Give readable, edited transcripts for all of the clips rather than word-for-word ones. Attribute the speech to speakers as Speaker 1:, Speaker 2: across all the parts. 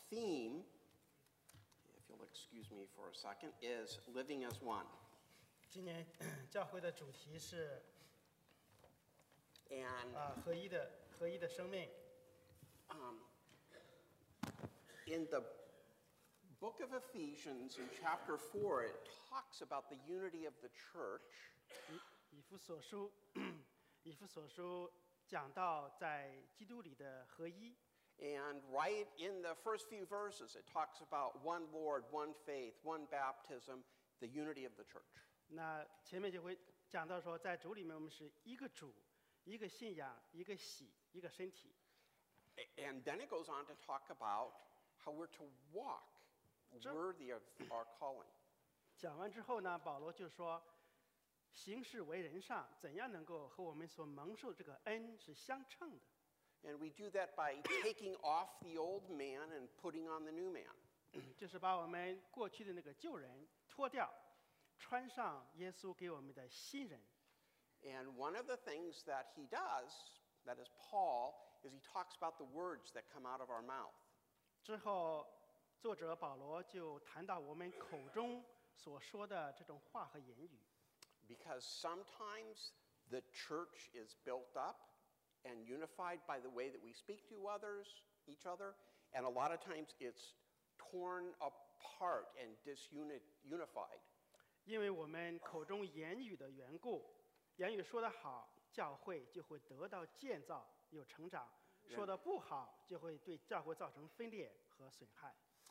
Speaker 1: theme, if you'll excuse me for a second, is living as one.
Speaker 2: 今年教会的主题是
Speaker 1: And
Speaker 2: 合一的生命。
Speaker 1: in the book of Ephesians, in chapter 4, it talks about the unity of the church.
Speaker 2: 以弗所书讲到在基督里的合一。
Speaker 1: And right in the first few verses, it talks about one Lord, one faith, one baptism, the unity of the church.
Speaker 2: 那前面就会讲到说，在主里面我们是一个主、一个信仰、一个喜、一个身体。
Speaker 1: And then it goes on to talk about how we're to walk worthy of our calling.
Speaker 2: 讲完之后呢，保罗就说，行事为人上，怎样能够和我们所蒙受这个恩是相称的？
Speaker 1: And we do that by taking off the old man and putting on the new man.
Speaker 2: 就是把我们过去的那个旧人脱掉，穿上耶稣给我们的新人。
Speaker 1: And one of the things that he does, that is Paul, is he talks about the words that come out of our mouth.
Speaker 2: 之后，作者保罗就谈到我们口中所说的这种话和言语。
Speaker 1: Because sometimes the church is built up and unified by the way that we speak to each other, and a lot of times it's torn apart and disunified.
Speaker 2: 因为我们口中言语的缘故，言语说得好，教会就会得到建造，有成长；说得不好，就会对教会造成分裂和损害。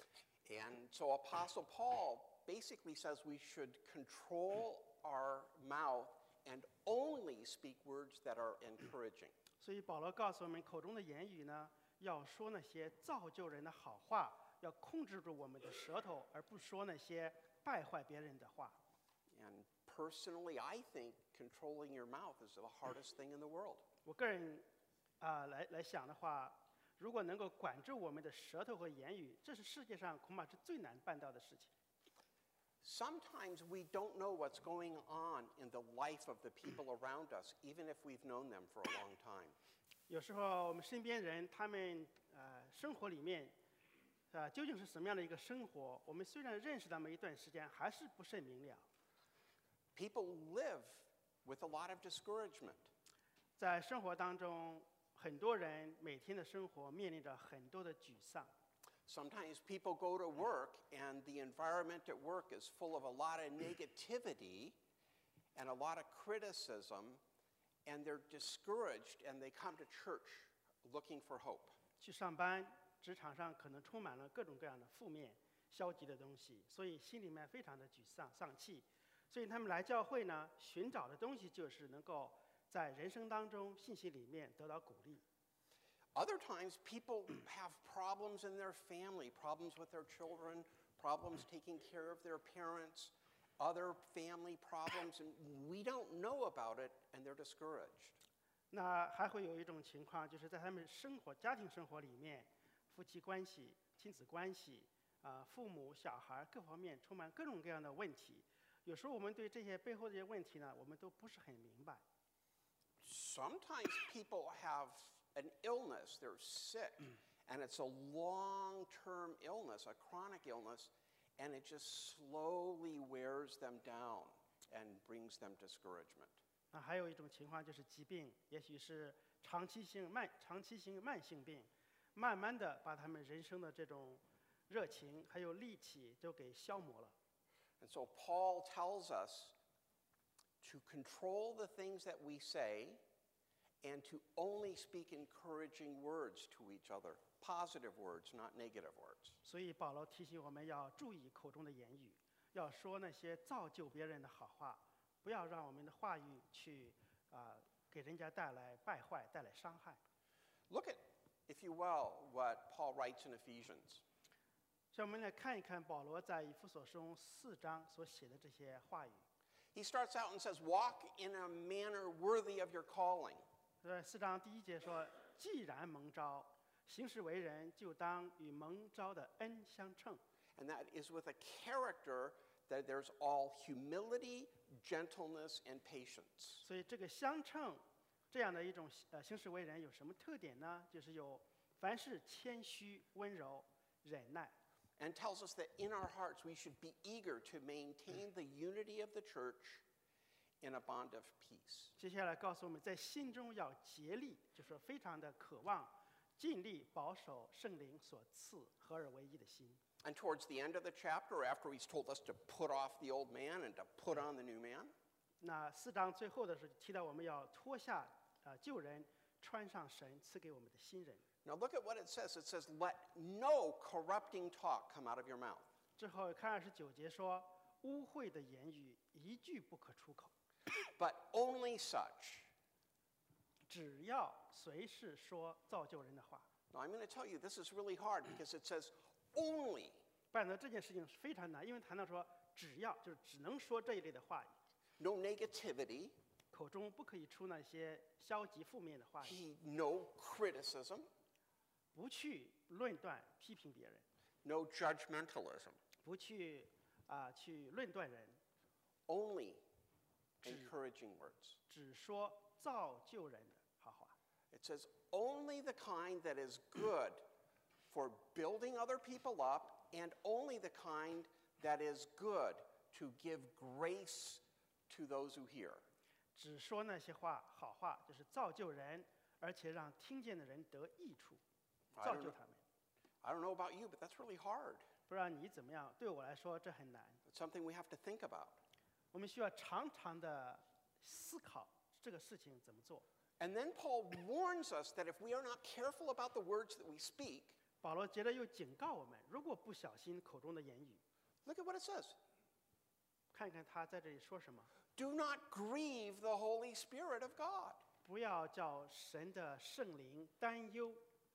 Speaker 1: And so Apostle Paul basically says we should control our mouth and only speak words that are encouraging.
Speaker 2: 所以保罗告诉我们，口中的言语呢，要说那些造就人的好话，要控制住我们的舌头，而不说那些败坏别人的话。
Speaker 1: And personally, I think controlling your mouth is the hardest thing in the world.
Speaker 2: 我个人来想的话，如果能够管住我们的舌头和言语，这是世界上恐怕是最难办到的事情。
Speaker 1: Sometimes we don't know what's going on in the life of the people around us, even if we've known them for a long time.
Speaker 2: 有时候我们身边人他们生活里面究竟是什么样的一个生活，我们虽然认识他们一段时间，还是不甚明了。
Speaker 1: People live with a lot of discouragement.
Speaker 2: 在生活当中，很多人每天的生活面临着很多的沮丧。
Speaker 1: Sometimes people go to work and the environment at work is full of a lot of negativity and a lot of criticism, and they're discouraged and they come to church looking for hope.
Speaker 2: 去上班，职场上可能充满了各种各样的负面、消极的东西，所以心里面非常的沮丧、丧气。所以他们来教会呢，寻找的东西就是能够在人生当中、信息里面得到鼓励。
Speaker 1: Other times, people have problems in their family, problems with their children, problems taking care of their parents, other family problems, and we don't know about it, and they're discouraged.
Speaker 2: 那还会有一种情况，就是在他们家庭生活里面，夫妻关系、亲子关系父母、小孩各方面充满各种各样的问题。有时候我们对这些背后的这些问题呢，我们都不是很明白。
Speaker 1: Sometimes people have an illness, they're sick, and it's a long-term illness, a chronic illness, and it just slowly wears them down and brings them discouragement.
Speaker 2: 那还有一种情况就是疾病，也许是长期性慢性病，慢慢的把他们人生的这种热情还有力气都给消磨了。
Speaker 1: And so Paul tells us to control the things that we say and to only speak encouraging words to each other, positive words, not negative words.
Speaker 2: 所以保罗提醒我们要注意口中的言语，要说那些造就别人的好话，不要让我们的话语去给人家带来败坏、带来伤害。
Speaker 1: Look at, if you will, what Paul writes in Ephesians.
Speaker 2: 所以我们来看一看保罗在以弗所书4章所写的这些话语。
Speaker 1: He starts out and says, walk in a manner worthy of your calling.
Speaker 2: 在4章第1节说：“既然蒙召，行事为人，就当与蒙召的恩相称。”
Speaker 1: And that is with a character that there's all humility, gentleness, and patience.
Speaker 2: 所以这个相称这样的一种行事为人有什么特点呢？就是有凡事谦虚、温柔， 忍耐。
Speaker 1: and tells us that in our hearts we should be eager to maintain the unity of the church in a bond of peace.
Speaker 2: 接下来告诉我们，在心中要竭力，就是说非常的渴望，尽力保守圣灵所赐合而为一的心。
Speaker 1: And towards the end of the chapter, after he's told us to put off the old man and to put on the new man,
Speaker 2: 那4章最后的时候提到我们要脱下旧人，穿上神赐给我们的新人。
Speaker 1: now look at what it says. It says, let no corrupting talk come out of your mouth.
Speaker 2: 之后看29节说，污秽的言语一句不可出口，
Speaker 1: But only such.
Speaker 2: 只要随时说造就人的话。
Speaker 1: Now I'm going to tell you, this is really hard because it says only.
Speaker 2: 办到这件事情是非常难，因为谈到说只要就是只能说这一类的话语，
Speaker 1: No negativity,
Speaker 2: 口中不可以出那些消极负面的话语，
Speaker 1: no criticism,
Speaker 2: 不去论断批评别人，
Speaker 1: no judgmentalism,
Speaker 2: 不去去论断人，
Speaker 1: only encouraging words.
Speaker 2: 只说造就人的好话。
Speaker 1: It says only the kind that is good for building other people up, and only the kind that is good to give grace to those who hear.
Speaker 2: 只说那些话好话，就是造就人，而且让听见的人得益处，
Speaker 1: I
Speaker 2: 造
Speaker 1: don't
Speaker 2: 就
Speaker 1: know,
Speaker 2: 他们。
Speaker 1: I don't know about you, but that's really hard.
Speaker 2: 不知道你怎么样？对我来说这很难。
Speaker 1: It's something we have to think about.
Speaker 2: 我们需要常常的思考这个事情怎么做。
Speaker 1: And then Paul warns us that if we are not careful about the words that we speak,
Speaker 2: 保罗接着又警告我们，如果不小心口中的言语，
Speaker 1: look at what it says.
Speaker 2: 看看他在这里说什么，
Speaker 1: Do not grieve the Holy Spirit of God.
Speaker 2: 不要叫神的圣灵担忧。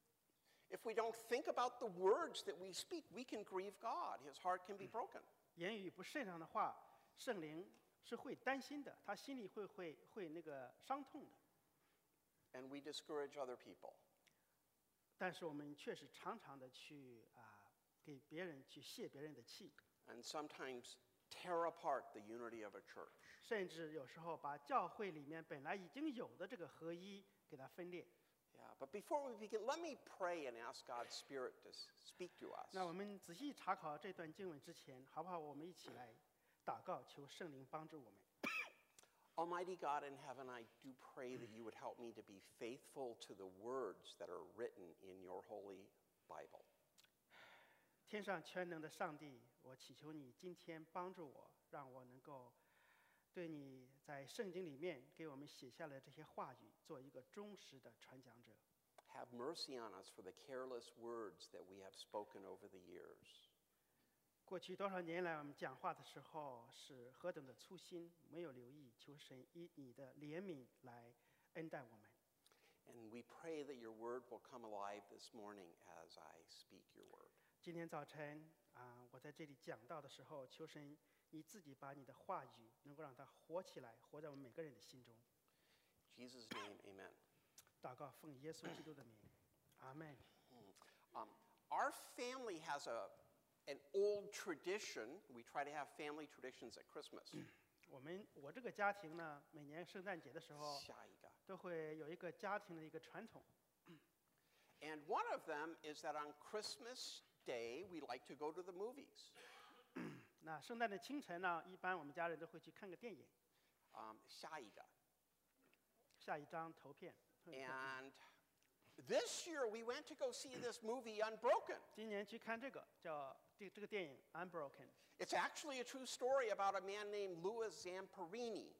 Speaker 1: If we don't think about the words that we speak, we can grieve God. His heart can be broken.
Speaker 2: 言语不慎良的话，圣灵是会担心的，他心里会那个伤痛的。
Speaker 1: And we discourage other people.
Speaker 2: 但是我们确实常常的去给别人去泄别人的气，
Speaker 1: And sometimes tear apart the unity of a church.
Speaker 2: 甚至有时候把教会里面本来已经有的这个合一给它分裂。
Speaker 1: Yeah, but before we begin, let me pray and ask God's Spirit to speak to us.
Speaker 2: 那我们仔细查考这段经文之前，好不好？我们一起来祷告，求圣灵帮助我们。
Speaker 1: Almighty God in heaven, I do pray that you would help me to be faithful to the words that are written in your holy Bible.
Speaker 2: 天上全能的上帝，我祈求你今天帮助我，让我能够对你在圣经里面给我们写下来这些话语，做一个忠实的传讲者。
Speaker 1: Have mercy on us for the careless words that we have spoken over the years.
Speaker 2: 过去多少年来，我们讲话的时候是何等的粗心，没有留意，求神以你的怜悯来恩待我们。
Speaker 1: And we pray that your word will come alive this morning as I speak your word.
Speaker 2: 今天早晨我在这里讲道的时候，求神你自己把你的话语能够让它活起来，活在我们每个人的心中。
Speaker 1: In Jesus' name, amen.
Speaker 2: 祷告奉耶稣基督的名，阿门。
Speaker 1: Our family has an old tradition. We try to have family traditions at Christmas.
Speaker 2: 我这个家庭呢，每年圣诞节的时候
Speaker 1: 下一个。
Speaker 2: 都会有一个家庭的一个传统。
Speaker 1: And one of them is that on Christmas Day, we like to go to the movies.
Speaker 2: 那圣诞的清晨呢，一般我们家人都会去看个电影。
Speaker 1: 下一个。
Speaker 2: 下一张投片。
Speaker 1: And this year we went to go see this movie Unbroken.
Speaker 2: 今年去看这个这个电影《Unbroken》
Speaker 1: It's actually a true story about a man named Louis Zamperini.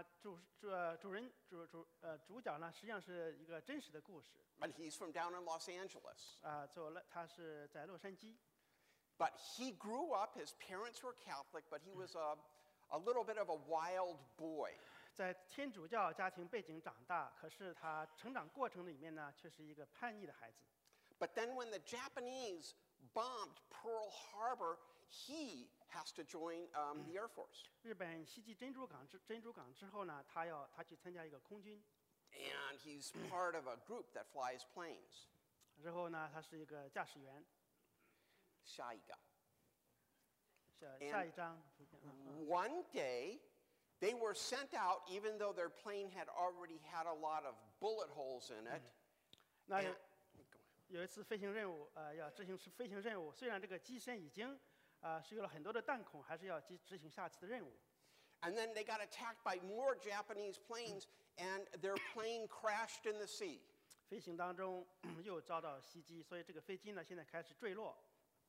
Speaker 2: 主角呢实际上是一个真实的故事。
Speaker 1: And he's from down in Los Angeles.
Speaker 2: 他是在洛杉矶。
Speaker 1: But he grew up, his parents were Catholic, but he was a little bit of a wild boy.
Speaker 2: 在天主教家庭背景长大，可是他成长过程里面呢，却是一个叛逆的孩子。
Speaker 1: But then when the Japanese bombed Pearl Harbor, he has to join the Air Force.
Speaker 2: 日本袭击珍珠港之后呢，他去参加一个空军。
Speaker 1: And he's part of a group that flies planes.
Speaker 2: 之后呢，他是一个驾驶员。
Speaker 1: 下一个。
Speaker 2: 下一张。
Speaker 1: One day, they were sent out, even though their plane had already had a lot of bullet holes in it.
Speaker 2: 那有一次飞行任务，要执行飞行任务，虽然这个机身已经是有了很多的弹孔，还是要执行下次的任务。
Speaker 1: And then they got attacked by more Japanese planes, and their plane crashed in the sea.
Speaker 2: 飞行当中又遭到袭击，所以这个飞机呢现在开始坠落。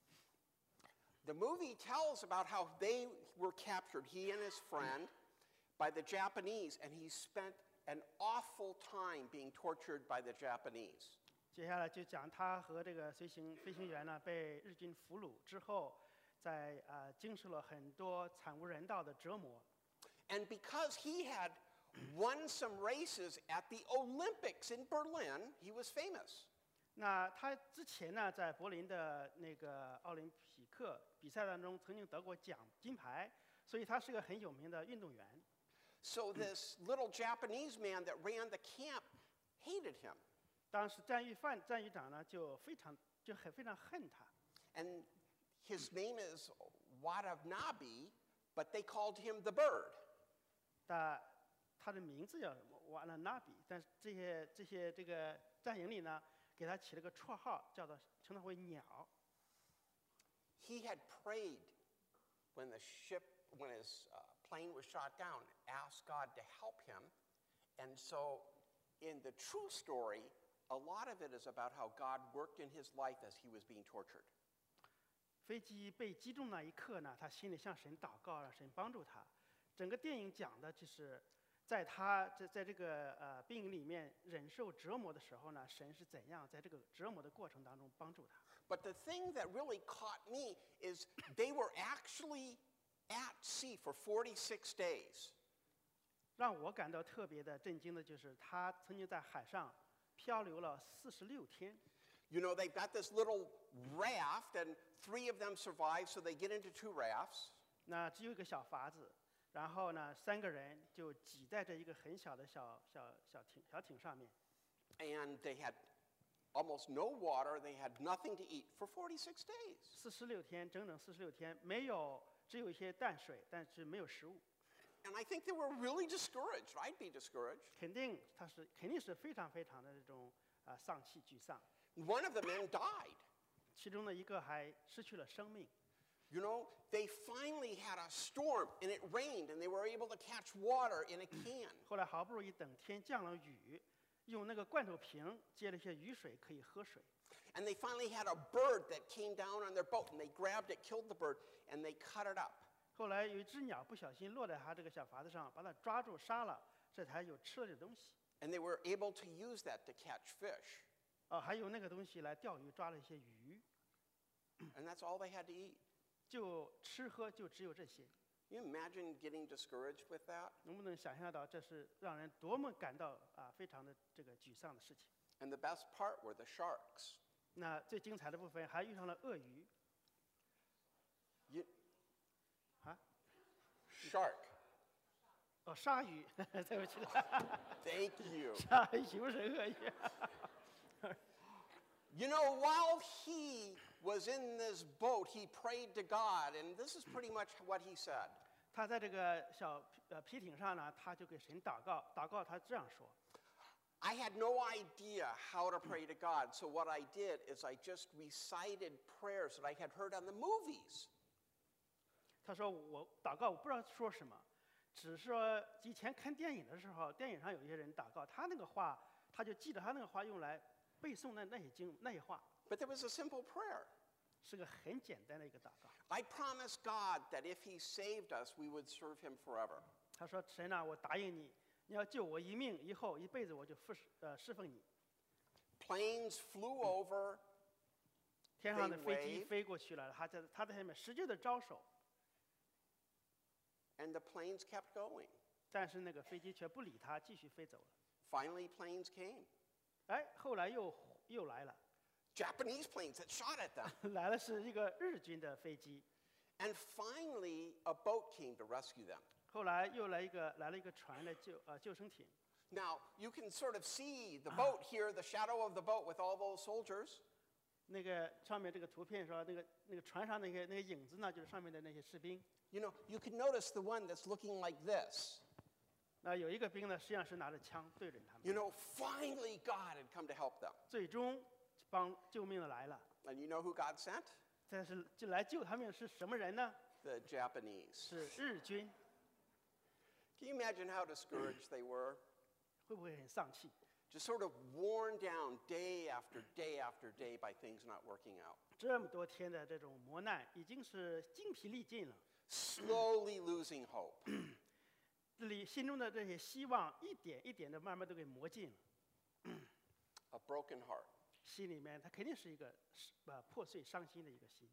Speaker 1: The movie tells about how they were captured, he and his friend, by the Japanese, and he spent an awful time being tortured by the Japanese.
Speaker 2: 接下来就讲他和这个飞行员呢被日军俘虏之后，在经受了很多惨无人道的折磨。
Speaker 1: And because he had won some races at the Olympics in Berlin, he was famous.
Speaker 2: 那他之前呢，在柏林的那个奥林匹克比赛当中曾经得过金牌，所以他是个很有名的运动员。
Speaker 1: So this little Japanese man that ran the camp hated him.
Speaker 2: 当时战役长呢就非常恨他。
Speaker 1: And his name is Watanabe, but they called him the bird.
Speaker 2: 他的名字叫什么？瓦纳纳比。但是这些这个战营里呢，给他起了个绰号，称他为鸟。
Speaker 1: He had prayed when his plane was shot down, asked God to help him. And so in the true story, a lot of it is about how God worked in his life as he was being tortured.
Speaker 2: 飞机被击中那一刻呢，他心里向神祷告，让神帮助他。整个电影讲的就是在他在这个兵营里面忍受折磨的时候呢，神是怎样在这个折磨的过程当中帮助他。
Speaker 1: But the thing that really caught me is they were actually at sea for 46 days.
Speaker 2: 让我感到特别的震惊的就是他曾经在海上漂流了46天。
Speaker 1: You know, they've got this little raft, and 3 of them survive, so they get into 2 rafts.
Speaker 2: 那只有一个小筏子，然后呢，3个人就挤在这一个很小的小艇上面。
Speaker 1: And they had almost no water. They had nothing to eat for 46 days.
Speaker 2: 46天，整整46天，只有一些淡水，但是没有食物。
Speaker 1: And I think they were really discouraged. I'd be discouraged.
Speaker 2: 肯定是非常的这种丧气沮丧。
Speaker 1: One of the men died.
Speaker 2: 其中的一个还失去了生命。
Speaker 1: You know, they finally had a storm, and it rained, and they were able to catch water in a can.
Speaker 2: 后来好不容易等天降了雨，用那个罐头瓶接了一些雨水可以喝水。
Speaker 1: And they finally had a bird that came down on their boat, and they grabbed it, killed the bird, and they cut it up.
Speaker 2: 后来有一只鸟不小心落在他这个小筏子上，把它抓住杀了，这才有吃了点东西。
Speaker 1: And they were able to use that to catch fish.
Speaker 2: 还有那个东西来钓鱼，抓了一些鱼，
Speaker 1: And that's all they had to eat.
Speaker 2: 就吃喝就只有这些。
Speaker 1: Can you imagine getting discouraged with that?
Speaker 2: 能不能想象到这是让人多么感到非常的这个沮丧的事情？
Speaker 1: And the best part were the sharks.
Speaker 2: 那最精彩的部分还遇上了鳄鱼
Speaker 1: You,
Speaker 2: 啊，
Speaker 1: shark.
Speaker 2: 鲨鱼，对不起，
Speaker 1: Thank you.
Speaker 2: 鲨鱼不是鳄鱼。
Speaker 1: You know, while he was in this boat, he prayed to God, and this is pretty much what he said.
Speaker 2: 他在这个小皮艇上呢，他就给神祷告他这样说。
Speaker 1: I had no idea how to pray to God, so what I did is I just recited prayers that I had heard on the movies.
Speaker 2: 他说我祷告我不知道说什么，只是说以前看电影的时候，电影上有一些人祷告，他那个话他就记得他那个话用来背诵那些话。
Speaker 1: But there was a simple prayer.
Speaker 2: 是个很简单的一个祷告。
Speaker 1: I promised God that if he saved us, we would serve him forever.
Speaker 2: 他说：“神啊，我答应你，你要救我一命，以后一辈子我就侍奉你。”
Speaker 1: Planes flew over,
Speaker 2: 天上的飞机
Speaker 1: waved.
Speaker 2: 飞过去了，他在下面使劲的招手，
Speaker 1: and the planes kept going.
Speaker 2: 但是那个飞机却不理他，继续飞走了。
Speaker 1: Finally, planes came.
Speaker 2: 哎，后来又来了，
Speaker 1: Japanese planes that shot at them.
Speaker 2: 来了是一个日军的飞机。
Speaker 1: And finally, a boat came to rescue them.
Speaker 2: 后来又来了一个船的救生艇。
Speaker 1: Now, you can sort of see the boat here, the shadow of the boat with all those soldiers.
Speaker 2: 那个上面这个图片说，那个船上那个影子呢，就是上面的那些士兵。
Speaker 1: You know, you can notice the one that's looking like this.
Speaker 2: 那有一个兵呢，实际上是拿着枪对准他们。
Speaker 1: You know, finally God had come to help them.
Speaker 2: 最终救命的来了。
Speaker 1: And you know who God sent?
Speaker 2: 但是就来救他们是什么人呢？
Speaker 1: The Japanese.
Speaker 2: 是日军。
Speaker 1: Can you imagine how discouraged they were?
Speaker 2: 会不会很丧气？
Speaker 1: Just sort of worn down day after day after day by things not working out.
Speaker 2: 这么多天的这种磨难，已经是精疲力尽了，
Speaker 1: Slowly losing hope.
Speaker 2: 心中的这些希望一点一点的慢慢都给磨尽了。
Speaker 1: A broken heart.
Speaker 2: 心里面他肯定是一个破碎伤心的一个心。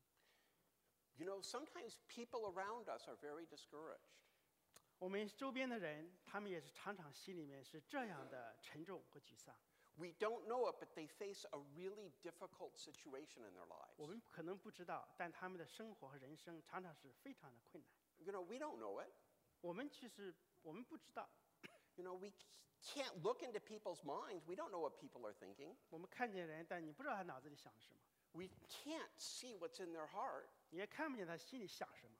Speaker 1: You know, sometimes people around us are very discouraged.
Speaker 2: 我们周边的人，他们也是常常心里面是这样的沉重和沮丧。
Speaker 1: We don't know it, but they face a really difficult situation in their
Speaker 2: 我
Speaker 1: lives.
Speaker 2: 们可能不知道，但他们的生活和人生常常是非常的困难。
Speaker 1: You know, we don't know it.
Speaker 2: 我们其实我们不知道，
Speaker 1: You know, we can't look into people's minds. We don't know what people are thinking.
Speaker 2: 我们看见人，但你不知道他脑子里想什么，
Speaker 1: We can't see what's in their heart.
Speaker 2: 你也看不见他心里想什么。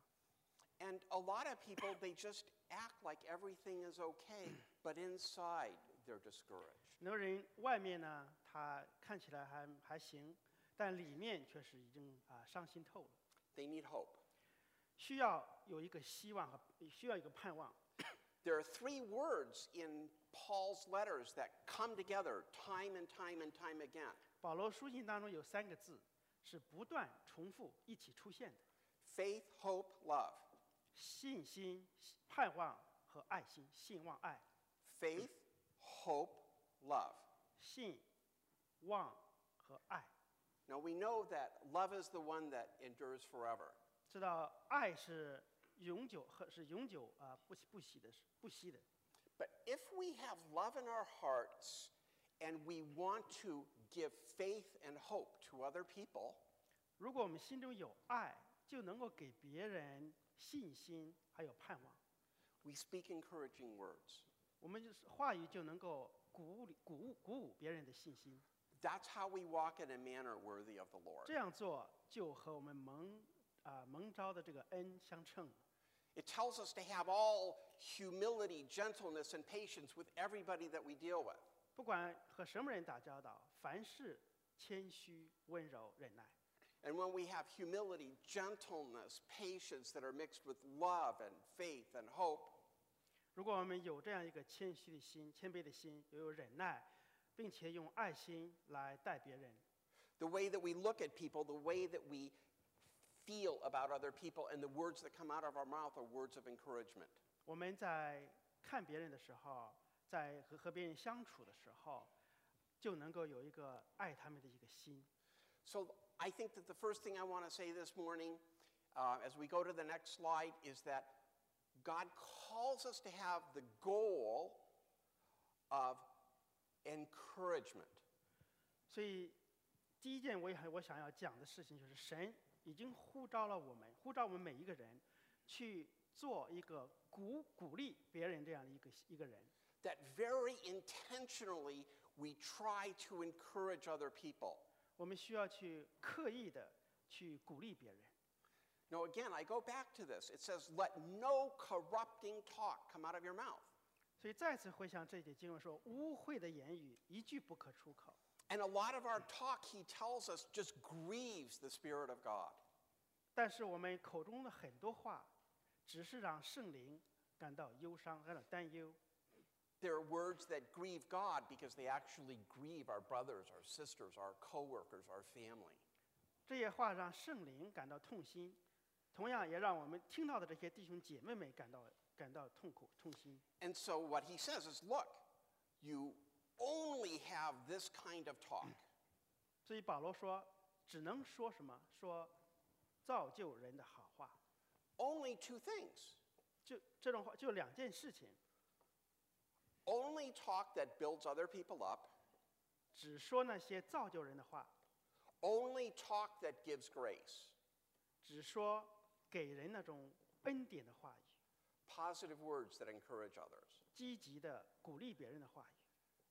Speaker 1: And a lot of people, they just act like everything is okay, but inside they're discouraged.
Speaker 2: 很多人外面呢，他看起来还行，但里面却是已经伤心透了。
Speaker 1: They need hope.
Speaker 2: 需要有一个希望和需要一个盼望。
Speaker 1: There are three words in Paul's letters that come together time and time and time again.
Speaker 2: 保罗书信当中有3个字是不断重复一起出现的：
Speaker 1: Faith, hope, love.
Speaker 2: 信心、盼望和爱心。信望爱，
Speaker 1: Faith, hope, love.
Speaker 2: 信望和爱。
Speaker 1: Now we know that love is the one that endures forever.
Speaker 2: 知道爱是永久不息的。
Speaker 1: But if we have love in our hearts and we want to give faith and hope to other people,
Speaker 2: 如果我们心中有爱，就能够给别人信心还有盼望。
Speaker 1: we speak encouraging words.
Speaker 2: 我们就是话语就能够鼓舞别人的信心。
Speaker 1: That's how we walk in a manner worthy of the Lord.
Speaker 2: 这样做就和我们蒙召的这个恩相称。
Speaker 1: It tells us to have all humility, gentleness, and patience with everybody that we deal with.
Speaker 2: 不管和什么人打交道，凡事谦虚、温柔、忍耐。
Speaker 1: And when we have humility, gentleness, patience that are mixed with love and faith and hope,
Speaker 2: 如果我们有这样一个谦虚的心、谦卑的心，又有忍耐，并且用爱心来待别人，
Speaker 1: the way that we look at people, the way that we feel about other people, and the words that come out of our mouth are words of encouragement.
Speaker 2: 我们在看别人的时候，在和别人相处的时候，就能够有一个爱他们的一个心。
Speaker 1: So I think that the first thing I want to say this morning, as we go to the next slide, is that God calls us to have the goal of encouragement.
Speaker 2: 所以，第一件我想要讲的事情就是，神已经呼召我们每一个人，去做一个鼓励别人这样的一个人。
Speaker 1: That very intentionally we try to encourage other people.
Speaker 2: 我们需要去刻意的去鼓励别人。
Speaker 1: Now, again, I go back to this. It says, let no corrupting talk come out of your mouth.
Speaker 2: 所以再次回想这节经文说，污秽的言语一句不可出口。
Speaker 1: And a lot of our talk, he tells us, just grieves the Spirit of God.
Speaker 2: 但是我们口中的很多话，只是让圣灵感到忧伤，感到担忧。
Speaker 1: There are words that grieve God because they actually grieve our brothers, our sisters, our coworkers, our family.
Speaker 2: 这些话让圣灵感到痛心，同样也让我们听到的这些弟兄姐妹们感到痛苦、痛心。
Speaker 1: And so what he says is, look, you only have this kind of talk.
Speaker 2: 所以保罗说，只能说什么？说造就人的好话。
Speaker 1: Only two things.
Speaker 2: 就这种话，就2件事情，
Speaker 1: Only talk that builds other people up.
Speaker 2: 只说那些造就人的话，
Speaker 1: Only talk that gives grace.
Speaker 2: 只说给人那种恩典的话语，
Speaker 1: Positive words that encourage others.
Speaker 2: 积极的鼓励别人的话语。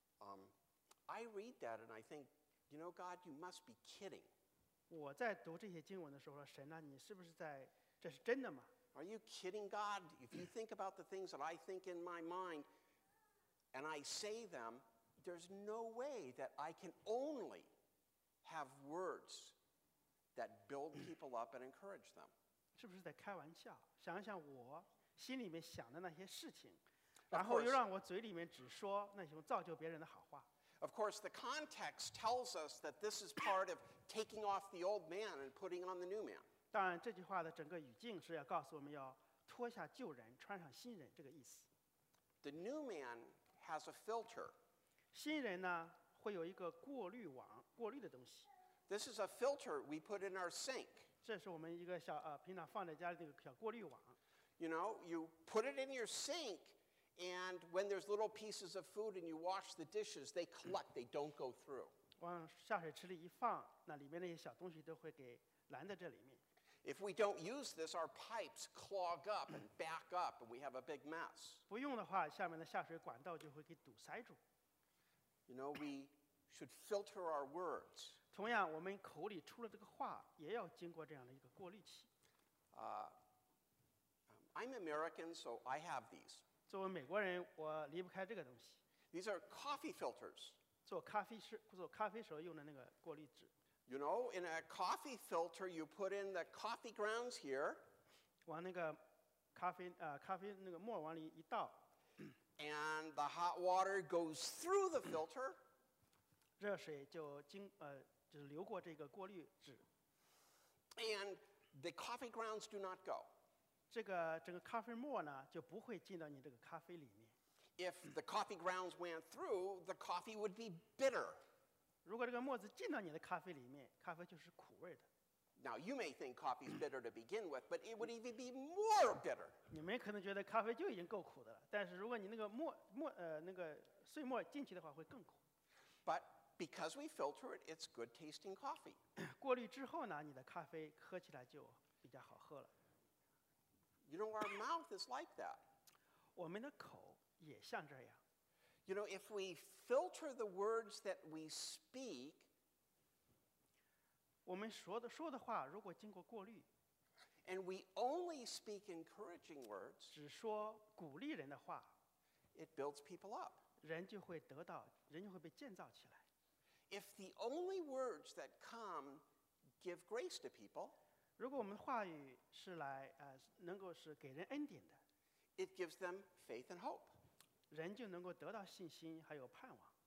Speaker 1: I read that and I think, you know, God, you must be kidding.
Speaker 2: 我在读这些经文的时候说：“神啊，你是不是这是真的吗？
Speaker 1: Are you kidding, God? If you think about the things that I think in my mind and I say them, there's no way that I can only have words that build people up and encourage them.
Speaker 2: 是不是在开玩笑？想一想我心里面想的那些事情，
Speaker 1: Of
Speaker 2: 然后又
Speaker 1: course.
Speaker 2: 让我嘴里面只说那种造就别人的好话。
Speaker 1: Of course, the context tells us that this is part of taking off the old man and putting on the new man.
Speaker 2: 当然，这句话的整个语境是要告诉我们要脱下旧人，穿上新人这个意思。
Speaker 1: The new man has a filter.
Speaker 2: 新人呢会有一个过滤网，过滤的东西。
Speaker 1: This is a filter we put in our sink.
Speaker 2: 这是我们一个小平常放在家里那个小过滤网。
Speaker 1: You know, you put it in your sink, and when there's little pieces of food and you wash the dishes, they collect, they don't go through.
Speaker 2: 往下水池里一放，那里面那些小东西都会给拦在这里面。
Speaker 1: If we don't use this, our pipes clog up and back up, and we have a big mess.
Speaker 2: 不用的话，下面的下水管道就会给堵塞住。
Speaker 1: You know, we should filter our words.
Speaker 2: 同样，我们口里出了这个话，也要经过这样的一个过滤器。
Speaker 1: I'm American, so I have these.
Speaker 2: 作为美国人，我离不开这个东西。
Speaker 1: These are coffee filters.
Speaker 2: 做咖啡时候用的那个过滤纸，
Speaker 1: You know, in a coffee filter, you put in the coffee grounds here,
Speaker 2: 往那个咖啡那个沫往里一倒，
Speaker 1: and the hot water goes through the filter,
Speaker 2: 热水就就是流过这个过滤纸，
Speaker 1: and the coffee grounds do not go.
Speaker 2: 这个整个咖啡沫呢就不会进到你这个咖啡里面。
Speaker 1: If the coffee grounds went through, the coffee would be bitter.
Speaker 2: 如果这个沫子进到你的咖啡里面，咖啡就是苦味的。
Speaker 1: Now, you may think coffee is bitter to begin with, but it would even be more bitter.
Speaker 2: 你们可能觉得咖啡就已经够苦的了，但是如果你那个那个碎沫进去的话，会更苦。
Speaker 1: But because we filter it, it's good tasting coffee.
Speaker 2: 过滤之后呢，你的咖啡喝起来就比较好喝了。
Speaker 1: You know, our mouth is like that.
Speaker 2: 我们的口也像这样。
Speaker 1: You know, if we filter the words that we speak,
Speaker 2: 我们说的话，如果经过过滤，
Speaker 1: and we only speak encouraging words,
Speaker 2: 只说鼓励人的话，
Speaker 1: it builds people up.
Speaker 2: 人就会被建造起来。
Speaker 1: If the only words that come give grace to people,
Speaker 2: 如果我们的话语是能够是给人恩典的，
Speaker 1: it gives them faith and hope.
Speaker 2: 人就能够得到信心还有盼望。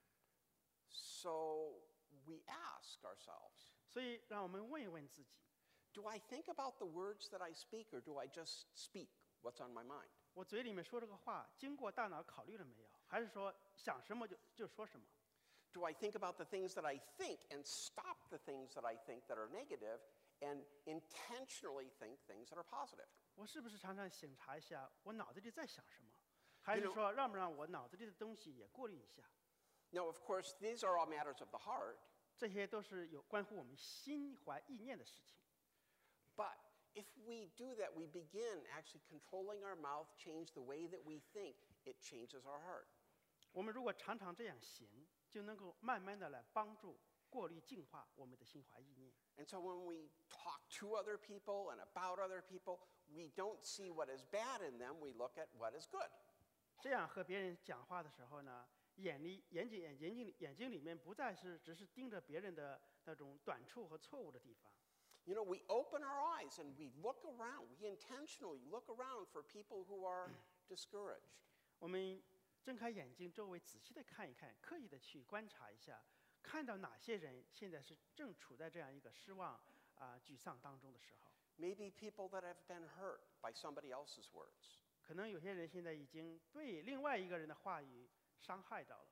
Speaker 1: So we ask ourselves,
Speaker 2: 所以让我们问一问自己：
Speaker 1: do I think about the words that I speak, or do I just speak what's on my mind?
Speaker 2: 我嘴里面说这个话，经过大脑考虑了没有？还是说想什么就说什么？
Speaker 1: Do I think about the things that I think and stop the things that I think that are negative and intentionally think things that are positive?
Speaker 2: 我是不是常常审查一下我脑子里在想什么？还是说让不让我脑子里的东西也过滤一下？
Speaker 1: Now, of course, these are all matters of the heart,
Speaker 2: 这些都是有关乎我们心怀意念的事情。
Speaker 1: but if we do that, we begin actually controlling our mouth, change the way that we think, it changes our heart.
Speaker 2: 我们如果常常这样行，就能够慢慢的来帮助过滤净化我们的心怀意念。
Speaker 1: And so when we talk to other people and about other people, we don't see what is bad in them, we look at what is good.
Speaker 2: 这样和别人讲话的时候呢，眼睛里面不再是只是盯着别人的那种短处和错误的地方。
Speaker 1: You know, we open our eyes and we look around. We intentionally look around for people who are discouraged.
Speaker 2: 我们睁开眼睛，周围仔细的看一看，刻意的去观察一下，看到哪些人现在是正处在这样一个失望沮丧当中的时候。
Speaker 1: Maybe people that have been hurt by somebody else's words.
Speaker 2: 可能有些人现在已经被另外一个人的话语伤害到了。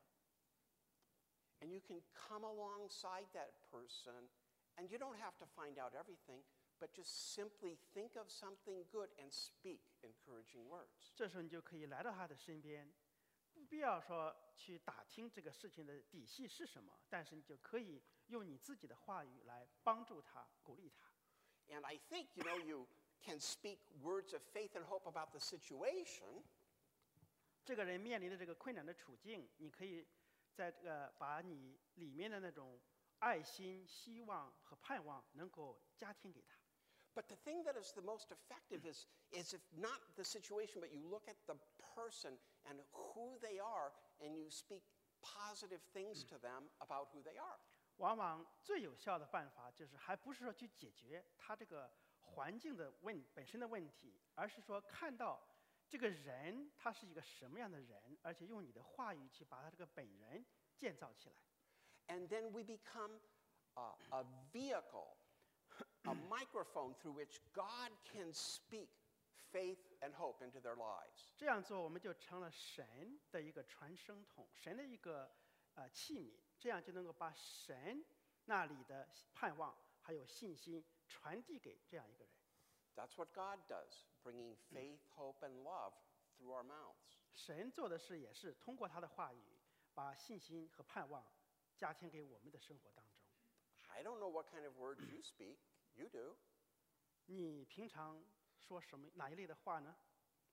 Speaker 1: And you can come alongside that person, and you don't have to find out everything, but just simply think of something good and speak encouraging words.
Speaker 2: 这时候你就可以来到他的身边，不必要说去打听这个事情的底细是什么，但是你就可以用你自己的话语来帮助他、鼓励他。
Speaker 1: And I think, you know, you can speak words of faith and hope about the situation,
Speaker 2: 这个人面临的这个困难的处境，你可以在把你里面的那种爱心、希望和盼望能够加添给他。
Speaker 1: but the thing that is the most effective is if not the situation, but you look at the person and who they are, and you speak positive things to them about who they are.
Speaker 2: 往往最有效的办法就是，还不是说去解决他这个环境的本身的问题，而是说看到这个人他是一个什么样的人，而且用你的话语去把他这个本人建造起来。
Speaker 1: And then we become a vehicle, a microphone through which God can speak faith and hope into their lives.
Speaker 2: 这样做，我们就成了神的一个传声筒，神的一个器皿，这样就能够把神那里的盼望还有信心传递给这样一个人。
Speaker 1: That's what God does, bringing faith, hope, and love through our mouths.
Speaker 2: 神做的事也是通过他的话语，把信心和盼望加添给我们的生活当中。
Speaker 1: I don't know what kind of words you speak. You do.
Speaker 2: 你平常说哪一类的话呢？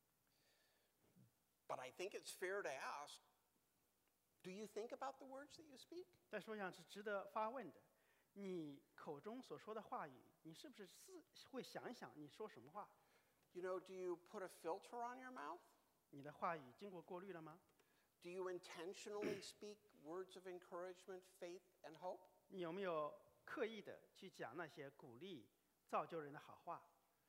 Speaker 1: But I think it's fair to ask, do you think about the words that you speak?
Speaker 2: 但是我想是值得发问的，你口中所说的话语，你是不是会想一想你说什么话？
Speaker 1: You know, do you put a filter on your mouth?
Speaker 2: 你的话语经过过滤了吗？
Speaker 1: Do you intentionally speak words of encouragement, faith, and hope?
Speaker 2: 你有没有刻意的去讲那些鼓励、造就人的好话？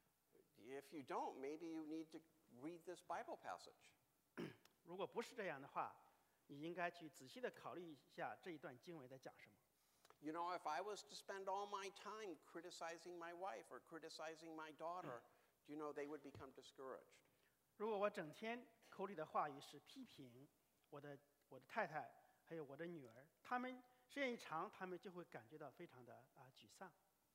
Speaker 1: If you don't, maybe you need to read this Bible passage.
Speaker 2: 如果不是这样的话，你应该去仔细的考虑一下这一段经文在讲什么。
Speaker 1: You know, if I was to spend all my time criticizing my wife or criticizing my daughter, do you know they would become discouraged?
Speaker 2: 如果我整天口里的话语是批评我的太太还有我的女儿，他们时间一长，他们就会感觉到非常的沮丧。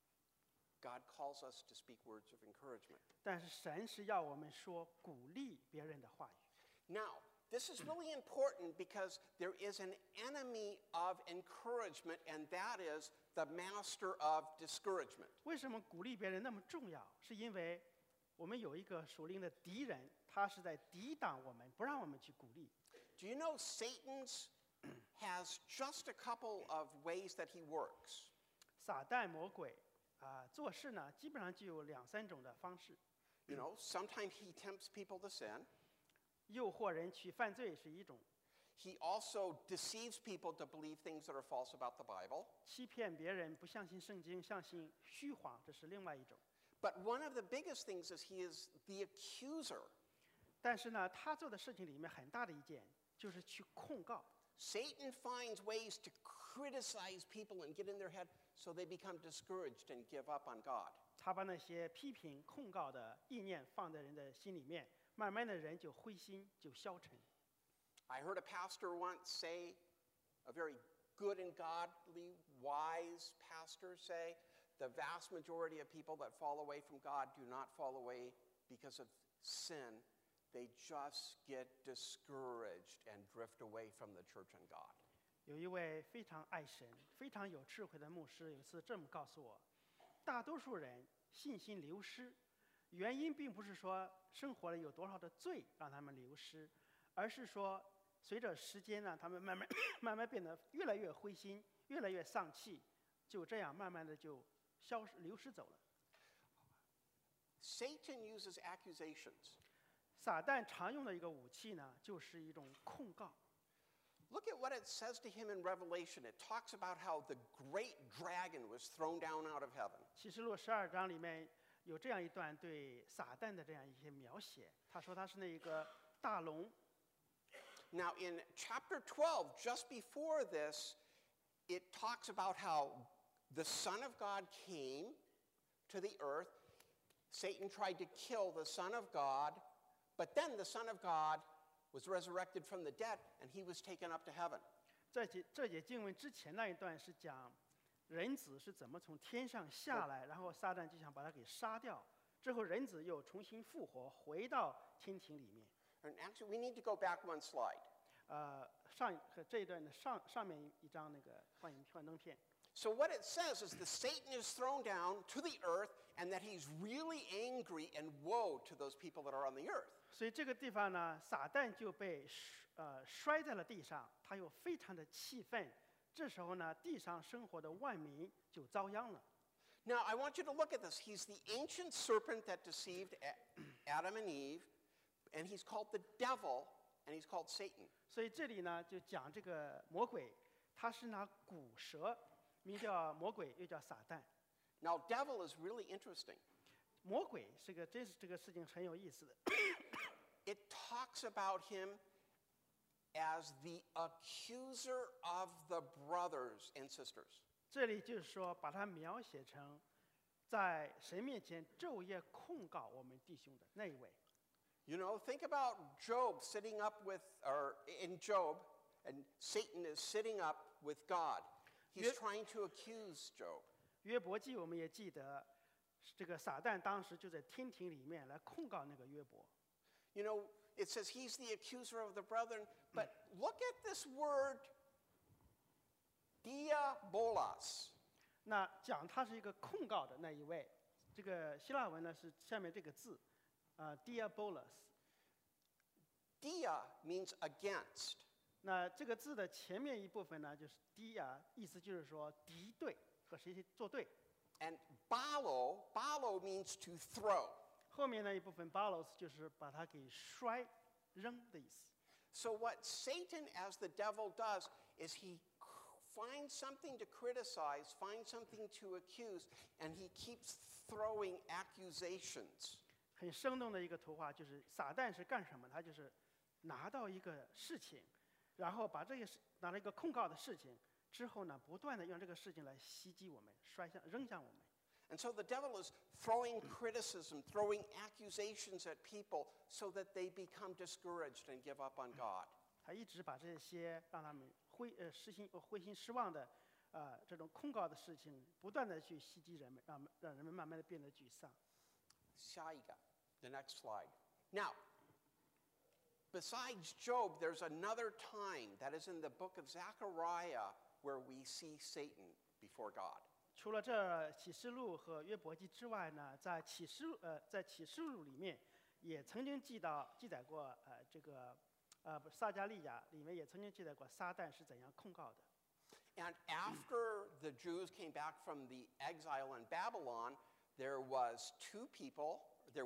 Speaker 1: God calls us to speak words of encouragement.
Speaker 2: 但是神是要我们说鼓励别人的话语。
Speaker 1: Now, this is really important because there is an enemy of encouragement, and that is the master of discouragement.
Speaker 2: 为什么鼓励别人那么重要？是因为我们有一个属灵的敌人，他是在抵挡我们，不让我们去鼓励。
Speaker 1: Do you know Satan's has just a couple of ways that he works?
Speaker 2: 撒旦魔鬼做事呢，基本上就有2-3种的方式。
Speaker 1: You know, sometimes he tempts people to sin.
Speaker 2: 诱惑人去犯罪是一种，
Speaker 1: He also deceives people to believe things that are false about the Bible.
Speaker 2: 欺骗别人不相信圣经，相信虚谎，这是另外一种。
Speaker 1: But one of the biggest things is he is the accuser.
Speaker 2: 但是呢，他做的事情里面很大的一件就是去控告。
Speaker 1: Satan finds ways to criticize people and get in their head so they become discouraged and give up on God.
Speaker 2: 他把那些批评、控告的意念放在人的心里面，慢慢的人就灰心，就消沉。
Speaker 1: I heard a pastor once say, a very good and godly, wise pastor say, the vast majority of people that fall away from God do not fall away because of sin. They just get discouraged and drift away from the church and God.
Speaker 2: 有一位非常爱神、非常有智慧的牧师，有一次这么告诉我：大多数人信心流失，原因并不是说生活里有多少的罪让他们流失，而是说随着时间呢，他们慢慢变得越来越灰心，越来越丧气，就这样慢慢的就流失走了。
Speaker 1: Satan uses accusations.
Speaker 2: 撒旦常用的一个武器呢，就是一种控告。
Speaker 1: Look at what it says to him in Revelation. It talks about how the great dragon was thrown down out of heaven.
Speaker 2: 启示录12章里面有这样一段对撒旦的这样一些描写，他说他是那个大龙。
Speaker 1: Now, in chapter 12, just before this, it talks about how the Son of God came to the earth. Satan tried to kill the Son of God, but then the Son of God was resurrected from the dead, and he was taken up to heaven.
Speaker 2: 这节经文之前那一段是讲人子是怎么从天上下来，然后撒旦就想把他给杀掉，之后人子又重新复活，回到天庭里面。
Speaker 1: And actually, we need to go back one slide.
Speaker 2: 这一段的上面一张那个幻灯片。
Speaker 1: So what it says is that Satan is thrown down to the earth, and that he's really angry, and woe to those people that are on the earth.
Speaker 2: 所以这个地方呢，撒旦就被摔在了地上，他又非常的气愤。这时候呢，地上生活的万民就遭殃了。
Speaker 1: Now, I want you to look at this. He's the ancient serpent that deceived Adam and Eve, and he's called the devil, and he's called Satan.
Speaker 2: 所以这里呢，就讲这个魔鬼，他是拿骨蛇名叫魔鬼，又叫撒旦。
Speaker 1: Now, devil is really interesting.
Speaker 2: 魔鬼真是这个事情很有意思的。
Speaker 1: It talks about him as the accuser of the brothers and sisters.
Speaker 2: 这里就是说，把它描写成在神面前昼夜控告我们弟兄的那一位。
Speaker 1: You know, think about Job sitting up with, or in Job, and Satan is sitting up with God. He's trying to accuse Job.
Speaker 2: 约伯记我们也记得，这个撒旦当时就在天庭里面来控告那个约伯。
Speaker 1: You know, it says he's the accuser of the brethren, but look at this word, diabolos.
Speaker 2: 那讲他是一个控告的那一位，这个希腊文呢是下面这个字，diabolos。
Speaker 1: Dia means against.
Speaker 2: 那这个字的前面一部分呢就是 dia， 意思就是说敌对和谁作对。
Speaker 1: And balo means to throw.
Speaker 2: 后面那一部分 balos 就是把它给摔扔的意思。
Speaker 1: So what Satan as the devil does is he finds something to criticize, finds something to accuse, and he keeps throwing accusations.
Speaker 2: 很生动的一个图画，就是撒旦是干什么？他就是拿到一个事情，然后把这个拿了一个控告的事情之后呢，不断的用这个事情来袭击我们，扔向我们。
Speaker 1: And so the devil is throwing criticism, throwing accusations at people so that they become discouraged and give up on God.
Speaker 2: 他一直把这些让他们灰心失望的，这种控告的事情，不断的去袭击人们，让人们慢慢的变得沮丧。
Speaker 1: 下一个, the next slide. Now, besides Job, there's another time that is in the book of Zechariah where we see Satan before God.
Speaker 2: 除了这启示录和约伯记之外呢，在启示录里面也曾经记载过，撒迦利亚里面也曾经记载过撒旦是怎样控告的。
Speaker 1: And after the Jews came back from the exile in Babylon, there were two people,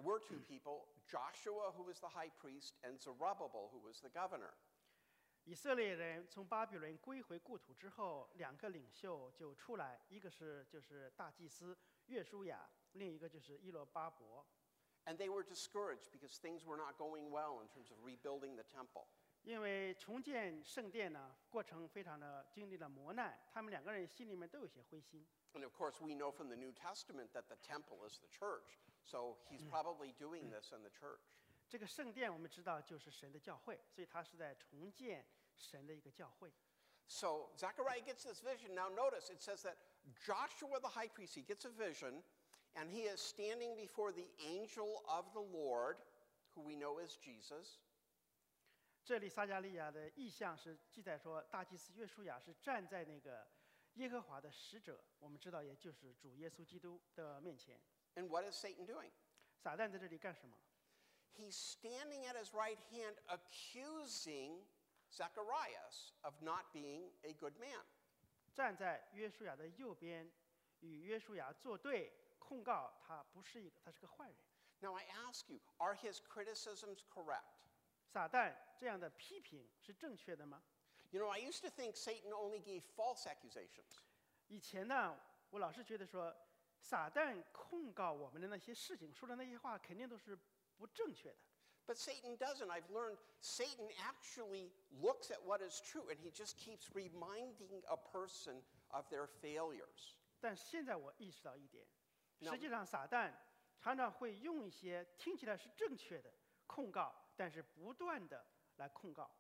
Speaker 1: Joshua, who was the high priest, and Zerubbabel, who was the governor.
Speaker 2: 以色列人从巴比伦归回故土之后，两个领袖就出来，一个就是大祭司约书亚，另一个就是伊罗巴伯。
Speaker 1: And they were discouraged because things were not going well in terms of rebuilding the temple.
Speaker 2: 因为重建圣殿呢，过程非常的经历了磨难，他们两个人心里面都有些灰心。
Speaker 1: And of course, we know from the New Testament that the temple is the church. So he's probably doing this in the church.
Speaker 2: 这个圣殿我们知道就是神的教会，所以他是在重建神的一个教会。
Speaker 1: So Zechariah gets this vision. Now notice, it says that Joshua the high priest, he gets a vision, and he is standing before the angel of the Lord, who we know is Jesus.
Speaker 2: 这里撒迦利亚的意象是记载说，大祭司约书亚是站在那个耶和华的使者，我们知道也就是主耶稣基督的面前。
Speaker 1: And what is Satan doing?
Speaker 2: 撒旦在这里干什么？
Speaker 1: He's standing at his right hand accusing Zacharias of not being a good man.
Speaker 2: 站在约书亚的右边，与约书亚作对，控告他他是个坏人。
Speaker 1: Now I ask you, are his criticisms correct?
Speaker 2: 撒旦这样的批评是正确的吗？
Speaker 1: You know, I used to think Satan only gave false accusations.
Speaker 2: 以前呢，我老是觉得说，撒旦控告我们的那些事情，说的那些话，肯定都是不正确的。
Speaker 1: But Satan doesn't. I've learned Satan actually looks at what is true and he just keeps reminding a person of their failures.
Speaker 2: 但现在我意识到一点，
Speaker 1: 那
Speaker 2: 实际上撒旦常常会用一些听起来是正确的控告，但是不断的来控告。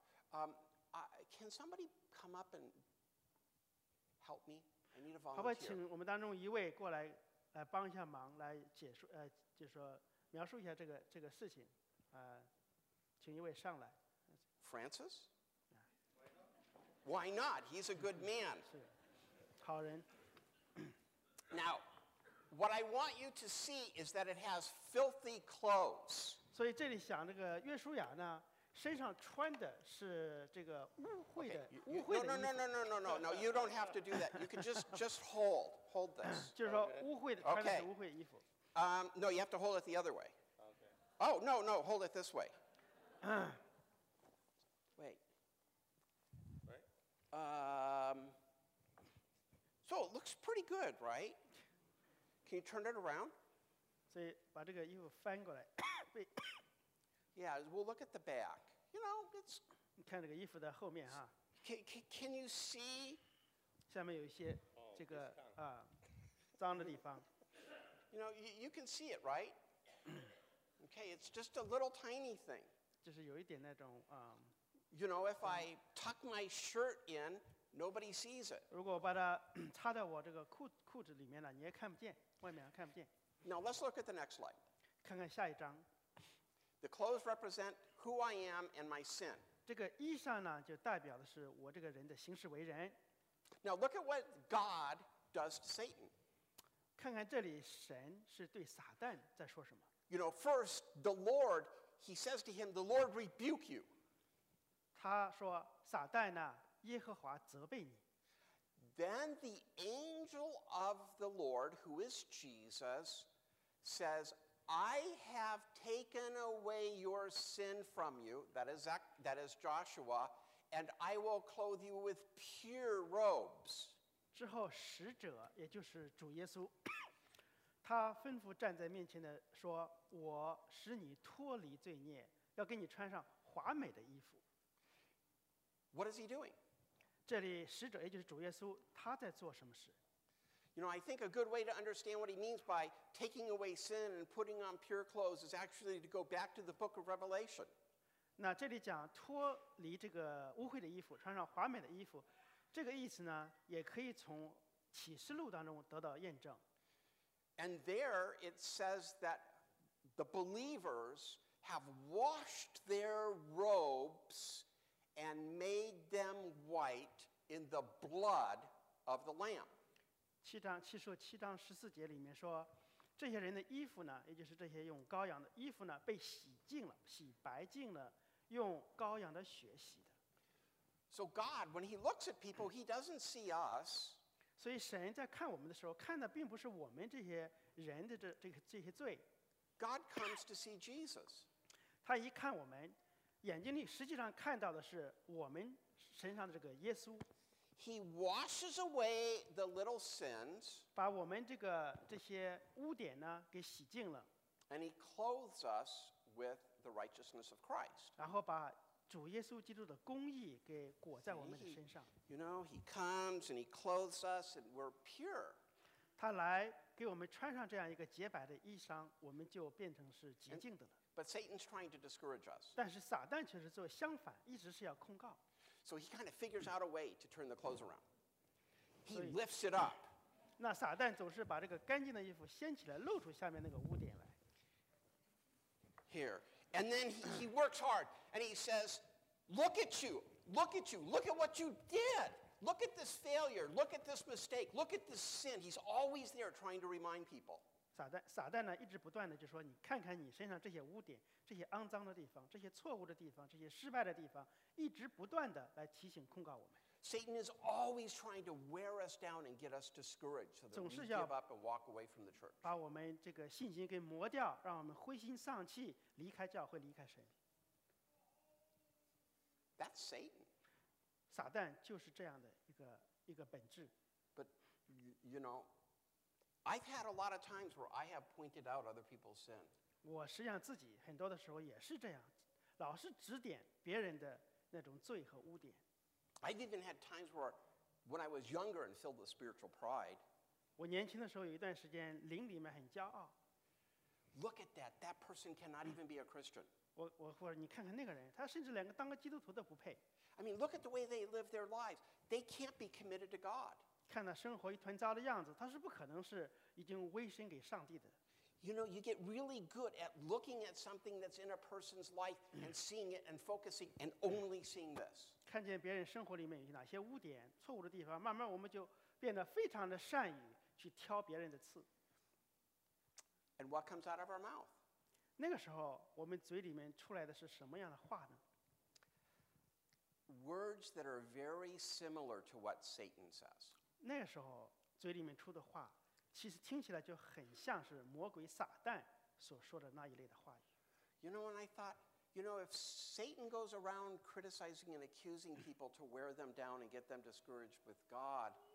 Speaker 1: Can somebody come up and help me? I need a
Speaker 2: 好不好？
Speaker 1: volunteer.
Speaker 2: 请我们当中一位过来，帮一下忙，来就是说描述一下这个事情，请一位上来。
Speaker 1: Francis? Why not? He's a good man.
Speaker 2: 是好人。
Speaker 1: Now, what I want you to see is that it has filthy clothes.
Speaker 2: 所以这里想这个约书亚呢，身上穿的是这个污秽的
Speaker 1: No,
Speaker 2: 污秽的
Speaker 1: no,
Speaker 2: 衣
Speaker 1: no,
Speaker 2: 服，
Speaker 1: no. You don't have to do that. You can just hold this.
Speaker 2: 就是说污秽的穿的
Speaker 1: Okay.
Speaker 2: 是污秽的衣服。
Speaker 1: No, you have to hold it the other way. Oh, no, hold it this way. Wait. So it looks pretty good, right? Can you turn it around?
Speaker 2: 所以把这个衣服翻过来，
Speaker 1: Yeah, we'll look at the back. You know, it's
Speaker 2: 你看这个衣服的后面哈，
Speaker 1: can you see?
Speaker 2: 下面有一些这个脏的地方，
Speaker 1: You know, you can see it, right? Okay, it's just a little tiny thing.
Speaker 2: 就是有一点那种
Speaker 1: You know, if I tuck my shirt in, nobody sees it.
Speaker 2: 如果我把它插到我这个裤子里面了，你也看不见，外面还看不见。
Speaker 1: Now let's look at the next slide.
Speaker 2: 看看下一张，
Speaker 1: The clothes represent who I am and my sin.
Speaker 2: 这个衣裳呢，就代表的是我这个人的行事为人。
Speaker 1: Now look at what God does to Satan.
Speaker 2: 看看这里神是对撒旦在说什么。
Speaker 1: You know, first, the Lord, he says to him, the Lord rebuke you.
Speaker 2: 他说：“撒旦呢，耶和华责备你。”
Speaker 1: Then the angel of the Lord, who is Jesus, says, I have taken away your sin from you, that is Joshua, and I will clothe you with pure robes.
Speaker 2: 之后，使者也就是主耶稣，他吩咐站在面前的说：“我使你脱离罪孽，要给你穿上华美的衣服。”
Speaker 1: What is he doing?
Speaker 2: 这里使者也就是主耶稣，他在做什么事？
Speaker 1: You know, I think a good way to understand what he means by taking away sin and putting on pure clothes is actually to go back to the book of Revelation.
Speaker 2: 那这里讲脱离这个污秽的衣服，穿上华美的衣服，这个意思呢，也可以从启示录当中得到验证。
Speaker 1: And there it says that the believers have washed their robes and made them white in the blood of the Lamb.
Speaker 2: 启示7章14节里面说，这些人的衣服呢，也就是这些用羔羊的衣服呢，被洗净了，洗白净了，用羔羊的血洗的。
Speaker 1: So God, when he looks at people, he doesn't see us.
Speaker 2: 所以神在看我们的时候，看的并不是我们这些人的这些罪，
Speaker 1: God comes to see Jesus.
Speaker 2: 他一看我们，眼睛里实际上看到的是我们身上的这个耶稣，
Speaker 1: He washes away the little sins,
Speaker 2: 把我们这些污点呢给洗净了，
Speaker 1: and he clothes us with the righteousness of Christ.
Speaker 2: 然后把主耶稣基督的公义给裹在我们的身上。
Speaker 1: You know, he comes and he clothes us, and we're pure.
Speaker 2: 他来给我们穿上这样一个洁白的衣裳，我们就变成是洁净的了。
Speaker 1: But Satan's trying to discourage us.
Speaker 2: 但是撒旦却是做相反，一直是要控告。
Speaker 1: So he kind of figures out a way to turn the clothes around. He
Speaker 2: So he-
Speaker 1: lifts it up.
Speaker 2: 那撒旦总是把这个干净的衣服掀起来，露出下面那个污点来。
Speaker 1: Here. And then he works hard and he says, look at you, look at you, look at what you did. Look at this failure, look at this mistake, look at this sin. He's always there trying to remind people.
Speaker 2: 撒旦呢，一直不断的就说：“你看看你身上这些污点，这些肮脏的地方，这些错误的地方，这些失败的地方，一直不断的来提醒控告我们。
Speaker 1: Satan is always trying to wear us down and get us discouraged so that we
Speaker 2: 总是要-
Speaker 1: give up and walk away from the church.
Speaker 2: 把我们这个信心给磨掉，让我们灰心丧气，离开教会，离开神。
Speaker 1: That's Satan.
Speaker 2: 撒旦就是这样的一个本质。
Speaker 1: But, you know, I've had a lot of times where I have pointed out other people's sin.
Speaker 2: 我实际上自己很多的时候也是这样，老是指点别人的那种罪和污点。
Speaker 1: I've even had times where, when I was younger and filled with spiritual pride,
Speaker 2: 我年轻的时候有一段时间灵里面很骄傲，
Speaker 1: look at that, that person cannot even be a Christian.
Speaker 2: 我或者你看看那个人，他甚至连个当个基督徒都不配。
Speaker 1: I mean, look at the way they live their lives. They can't be committed to God.
Speaker 2: 看他生活一团糟的样子，他是不可能是已经委身给上帝的。
Speaker 1: You know, you get really good at looking at something that's in a person's life and seeing it and focusing and only seeing this.
Speaker 2: 看见别人生活里面有哪些污点、错误的地方，慢慢我们就变得非常的善于去挑别人的刺。
Speaker 1: And what comes out of our mouth?
Speaker 2: 那个时候，我们嘴里面出来的是什么样的话呢？
Speaker 1: Words that are very similar to what Satan says.
Speaker 2: 那个时候嘴里面出的话，其实听起来就很像是魔鬼撒旦所说的那一类的话语。
Speaker 1: You know, and I thought, you know, if Satan goes around criticizing and accusing people to wear them down and get them discouraged with God,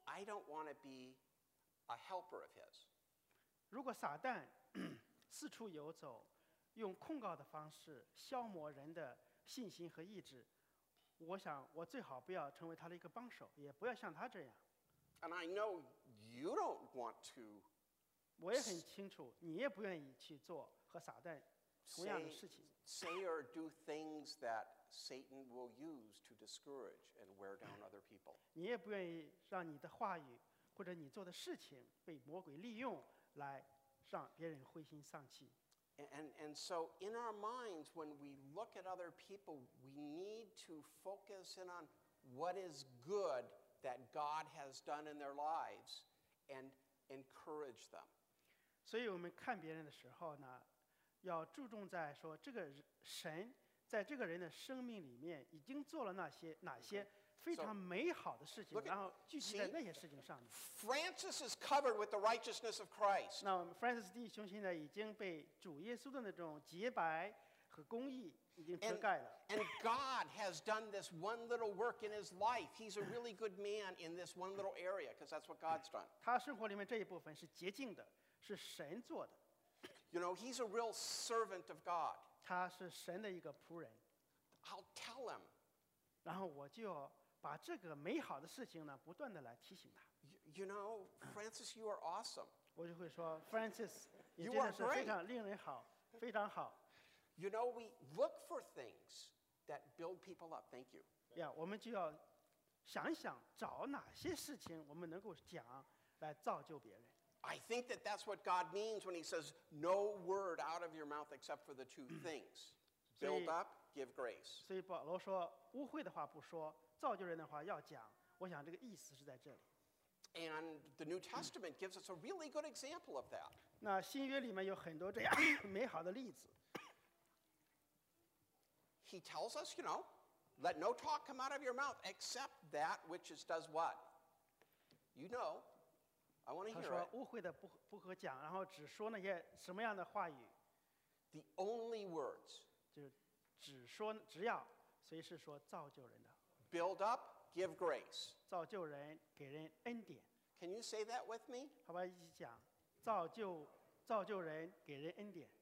Speaker 1: I don't want to be a helper of his.
Speaker 2: 如果撒旦四处游走，用控告的方式消磨人的信心和意志，我想我最好不要成为他的一个帮手，也不要像他这样。
Speaker 1: And I know you don't want to
Speaker 2: 我也很清楚，你也不愿意去做和撒旦同样的
Speaker 1: say,
Speaker 2: 事情。
Speaker 1: say or do things that Satan will use to discourage and wear down other people.
Speaker 2: 你也不愿意让你的话语或者你做的事情被魔鬼利用来让别人灰心丧气。
Speaker 1: And so in our minds, when we look at other people, we need to focus in on what is good that God has done in their lives and encourage them.
Speaker 2: 所以我们看别人的时候呢，要注重在说这个神在这个人的生命里面已经做了哪些非常美好的事情，
Speaker 1: look at-
Speaker 2: 然后聚集在
Speaker 1: see?
Speaker 2: 那些事情上面。
Speaker 1: Francis is covered with the righteousness of Christ.
Speaker 2: 那我们 Francis 弟兄现在已经被主耶稣的那种洁白和公义已经遮
Speaker 1: And,
Speaker 2: 盖了。
Speaker 1: and God has done this one little work in his life. He's a really good man in this one little area because that's what God's done.
Speaker 2: 他生活里面这一部分是洁净的，是神做的，
Speaker 1: You know, he's a real servant of God.
Speaker 2: 他是神的一个仆人。
Speaker 1: I'll tell him,
Speaker 2: 然后我就要把这个美好的事情呢，不断的来提醒他。
Speaker 1: you know, Francis, you are awesome.
Speaker 2: 我就会说 Francis 也
Speaker 1: You
Speaker 2: 真
Speaker 1: are
Speaker 2: 的是非常令人好，非常好。
Speaker 1: You know, we look for things that build people up. Thank you.
Speaker 2: 呀，我们就要想一想，找哪些事情我们能够讲来造就别人。
Speaker 1: I think that that's what God means when he says, no word out of your mouth except for the two things. Build
Speaker 2: See-
Speaker 1: up, give grace.
Speaker 2: 所以保罗说，污秽的话不说，造就人的话要讲。我想这个意思是在这里。
Speaker 1: And the New Testament gives us a really good example of that.
Speaker 2: 那新约里面有很多这样美好的例子。
Speaker 1: He tells us, you know, let no talk come out of your mouth except that which does what? You know, I want to
Speaker 2: 他
Speaker 1: hear
Speaker 2: 说
Speaker 1: it.
Speaker 2: 污秽的不可讲，然后只说那些什么样的话语，
Speaker 1: The only words,
Speaker 2: 就是只要随时说造就人的，
Speaker 1: build up, give grace.
Speaker 2: 造就人，给人恩典。
Speaker 1: Can you say that with me?
Speaker 2: 好吧，一起讲，造就人，给人恩典。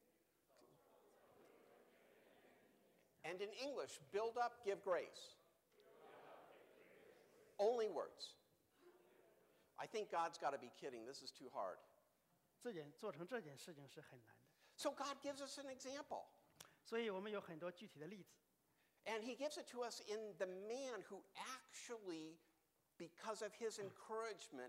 Speaker 1: And in English, build up, give grace. Only words. I think God's got to be kidding. This is too hard.
Speaker 2: 做成这件事情是很难的，
Speaker 1: So God gives us an example.
Speaker 2: 所以我们有很多具体的例子。
Speaker 1: And he gives it to us in the man who actually, because of his encouragement,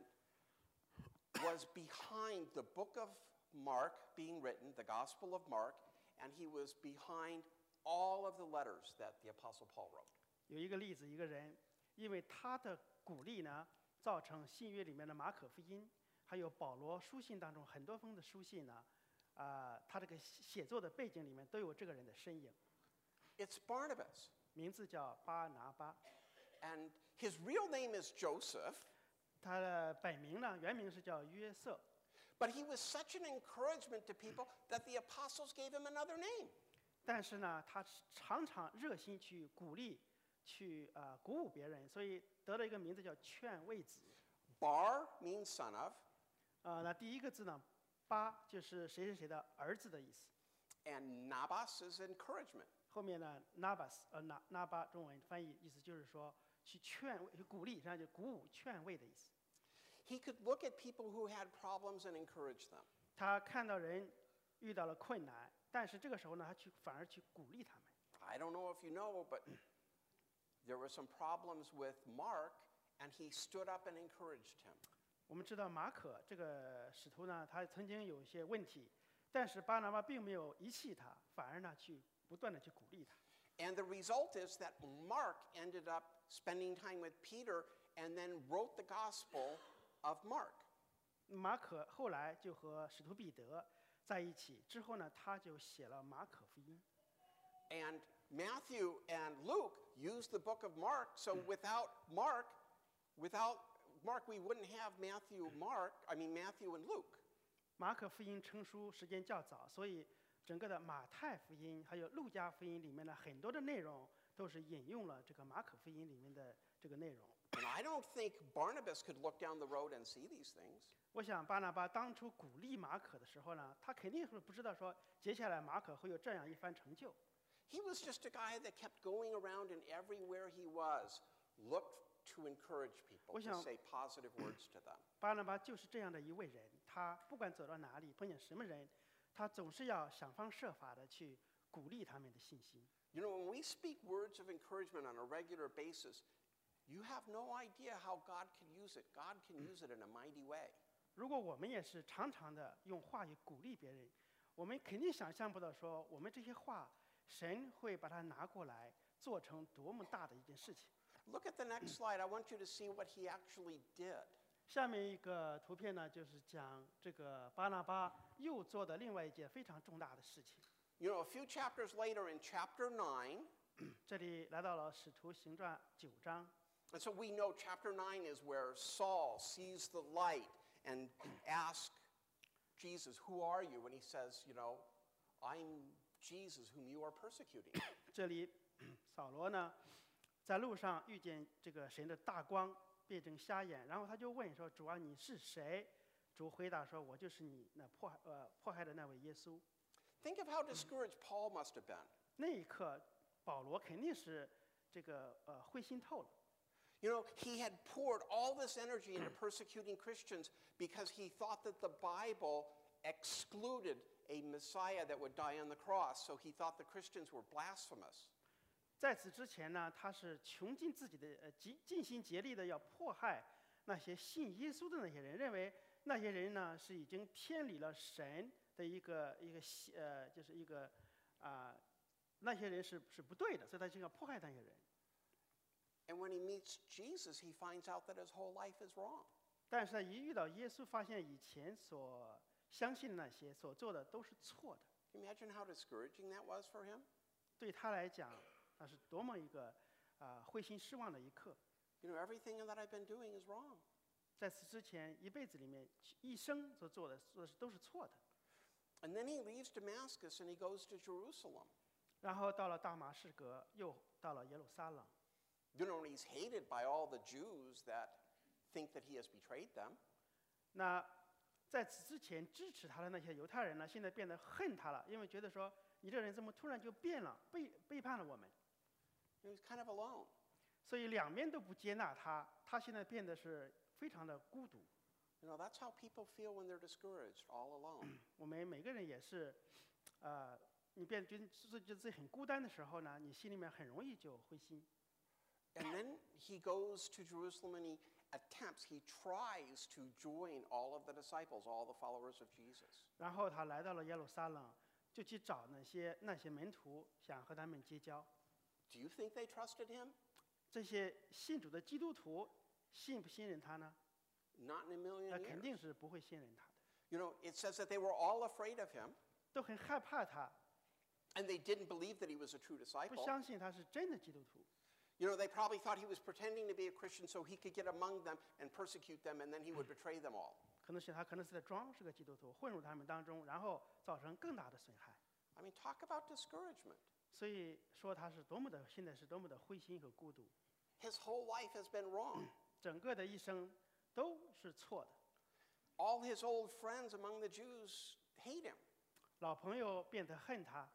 Speaker 1: was behind the book of Mark being written, the Gospel of Mark, and he was behind all of the letters that the Apostle Paul wrote.
Speaker 2: 有一个例子，一个人，因为他的鼓励呢，造成新约里面的马可福音，还有保罗书信当中很多封的书信呢，他这个写作的背景里面都有这个人的身影，
Speaker 1: It's Barnabas.
Speaker 2: 名字叫巴拿巴，
Speaker 1: And his real name is Joseph,
Speaker 2: 他的本名呢原名是叫约瑟，
Speaker 1: but he was such an encouragement to people that the apostles gave him another name.
Speaker 2: 但是呢，他常常热心去鼓励，去鼓舞别人，所以得了一个名字叫劝慰子。
Speaker 1: Bar means son of,
Speaker 2: 那第一个字呢，巴就是谁谁谁的儿子的意思。
Speaker 1: and Nabas is encouragement.
Speaker 2: 后面呢，nabas，那巴中文翻译意思就是说去劝慰、去鼓励，实际上就鼓舞、劝慰的意思。
Speaker 1: He could look at people who had problems and encourage them.
Speaker 2: 他看到人遇到了困难，但是这个时候呢，他反而去鼓励他们。
Speaker 1: I don't know if you know, but there were some problems with Mark, and he stood up and encouraged him.
Speaker 2: 我们知道马可这个使徒呢，他曾经有一些问题，但是巴拿巴并没有遗弃他，反而呢去不断的去鼓励他。
Speaker 1: And the result is that Mark ended up spending time with Peter and then wrote the Gospel of Mark.
Speaker 2: 马可后来就和使徒彼得在一起，之后呢，他就写了马可福音。
Speaker 1: And Matthew and Luke used the book of Mark, so without Mark, we wouldn't have Matthew and Luke.
Speaker 2: 马可福音成书时间较早，所以整个的马太福音还有路加福音里面的很多的内容都是引用了这个马可福音里面的这个内容。
Speaker 1: And I don't think Barnabas could look down the road and see these things.
Speaker 2: 我想巴拿巴当初鼓励马可的时候呢，他肯定是不知道说接下来马可会有这样一番成就。
Speaker 1: He was just a guy that kept going around and everywhere he was, looked to encourage people,
Speaker 2: 我
Speaker 1: to
Speaker 2: 想
Speaker 1: say positive words to them.
Speaker 2: 巴拿巴就是这样的一位人，他不管走到哪里，碰见什么人，他总是要想方设法的去鼓励他们的信心。
Speaker 1: You know, when we speak words of encouragement on a regular basis, you have no idea how God can use it. God can use it in a mighty way.
Speaker 2: 如果我们也是常常的用话语鼓励别人，我们肯定想象不到说我们这些话，神会把它拿过来做成多么大的一件事情。
Speaker 1: Look at the next slide. I want you to see what he actually did.
Speaker 2: 下面一个图片呢，就是讲这个巴拿巴又做的另外一件非常重大的事情。
Speaker 1: You know, a few chapters later in chapter 9,
Speaker 2: 这里来到了《使徒行传》9章，
Speaker 1: and so we know chapter 9 is where Saul sees the light and asks Jesus, "Who are you?" And he says, you know, "I'm Jesus whom you are persecuting."
Speaker 2: 这里扫罗呢，在路上遇见这个神的大光，变成瞎眼，然后他就问说：“主啊，你是谁？”主回答说：“我就是你那迫害的那位耶稣。”
Speaker 1: Think of how discouraged Paul must have been.
Speaker 2: 那一刻，保罗肯定是这个灰心透了。
Speaker 1: You know, he had poured all this energy into persecuting Christians because he thought that the Bible excluded a Messiah that would die on the cross, so he thought the Christians were blasphemous.
Speaker 2: 在此之前呢，他是穷尽自己的尽心竭力的要迫害那些信耶稣的那些人，认为那些人呢是已经偏离了神的就是一个那些人是不对的，所以他就要迫害那些人。
Speaker 1: And when he meets Jesus, he finds out that his whole life is wrong.
Speaker 2: 但是他一遇到耶稣，发现以前所相信的那些所做的都是错的。
Speaker 1: Can you imagine how discouraging that was for him?
Speaker 2: 对他来讲，那是多么一个灰心失望的一刻。
Speaker 1: You know, everything that I've been doing is wrong.
Speaker 2: 在此之前，一辈子里面，一生所做的都是错的。
Speaker 1: And then he leaves Damascus and he goes to Jerusalem.
Speaker 2: 然后到了大马士革，又到了耶路撒冷。
Speaker 1: You know, and he's hated by all the Jews that think that he has betrayed them.
Speaker 2: 那在此之前支持他的那些犹太人呢，现在变得恨他了，因为觉得说你这人怎么突然就变了，背叛了我们。
Speaker 1: You know, he's kind of alone.
Speaker 2: 所以两边都不接纳他，他现在变得是非常的孤独。
Speaker 1: You know, that's how people feel when they're discouraged, all alone.
Speaker 2: 我们每个人也是，你觉得自己很孤单的时候呢，你心里面很容易就灰心。
Speaker 1: And then he goes to Jerusalem and he tries to join all of the disciples, all the followers of Jesus.
Speaker 2: 然后他来到了耶路撒冷，就去找那些门徒，想和他们结交。
Speaker 1: Do you think they trusted him?
Speaker 2: 这些信主的基督徒信不信任他呢？
Speaker 1: Not in a million
Speaker 2: 那肯
Speaker 1: years.
Speaker 2: 定是不会信任他的，
Speaker 1: You know, it says that they were all afraid of him
Speaker 2: 都很害怕他，
Speaker 1: and they didn't believe that he was a true
Speaker 2: 不
Speaker 1: disciple.
Speaker 2: 相信他是真的基督徒。
Speaker 1: You know, they probably thought he was pretending to be a Christian so he could get among them and persecute them and then he would betray them all.
Speaker 2: 可能是在装是个基督徒，混入他们当中，然后造成更大的损害。
Speaker 1: I mean, talk about discouragement.
Speaker 2: 所以说他是现在是多么的灰心和孤独，
Speaker 1: His whole life has been wrong.
Speaker 2: 整个的一生都是错的。
Speaker 1: All his old friends among the Jews hate him.
Speaker 2: 老朋友变得恨他，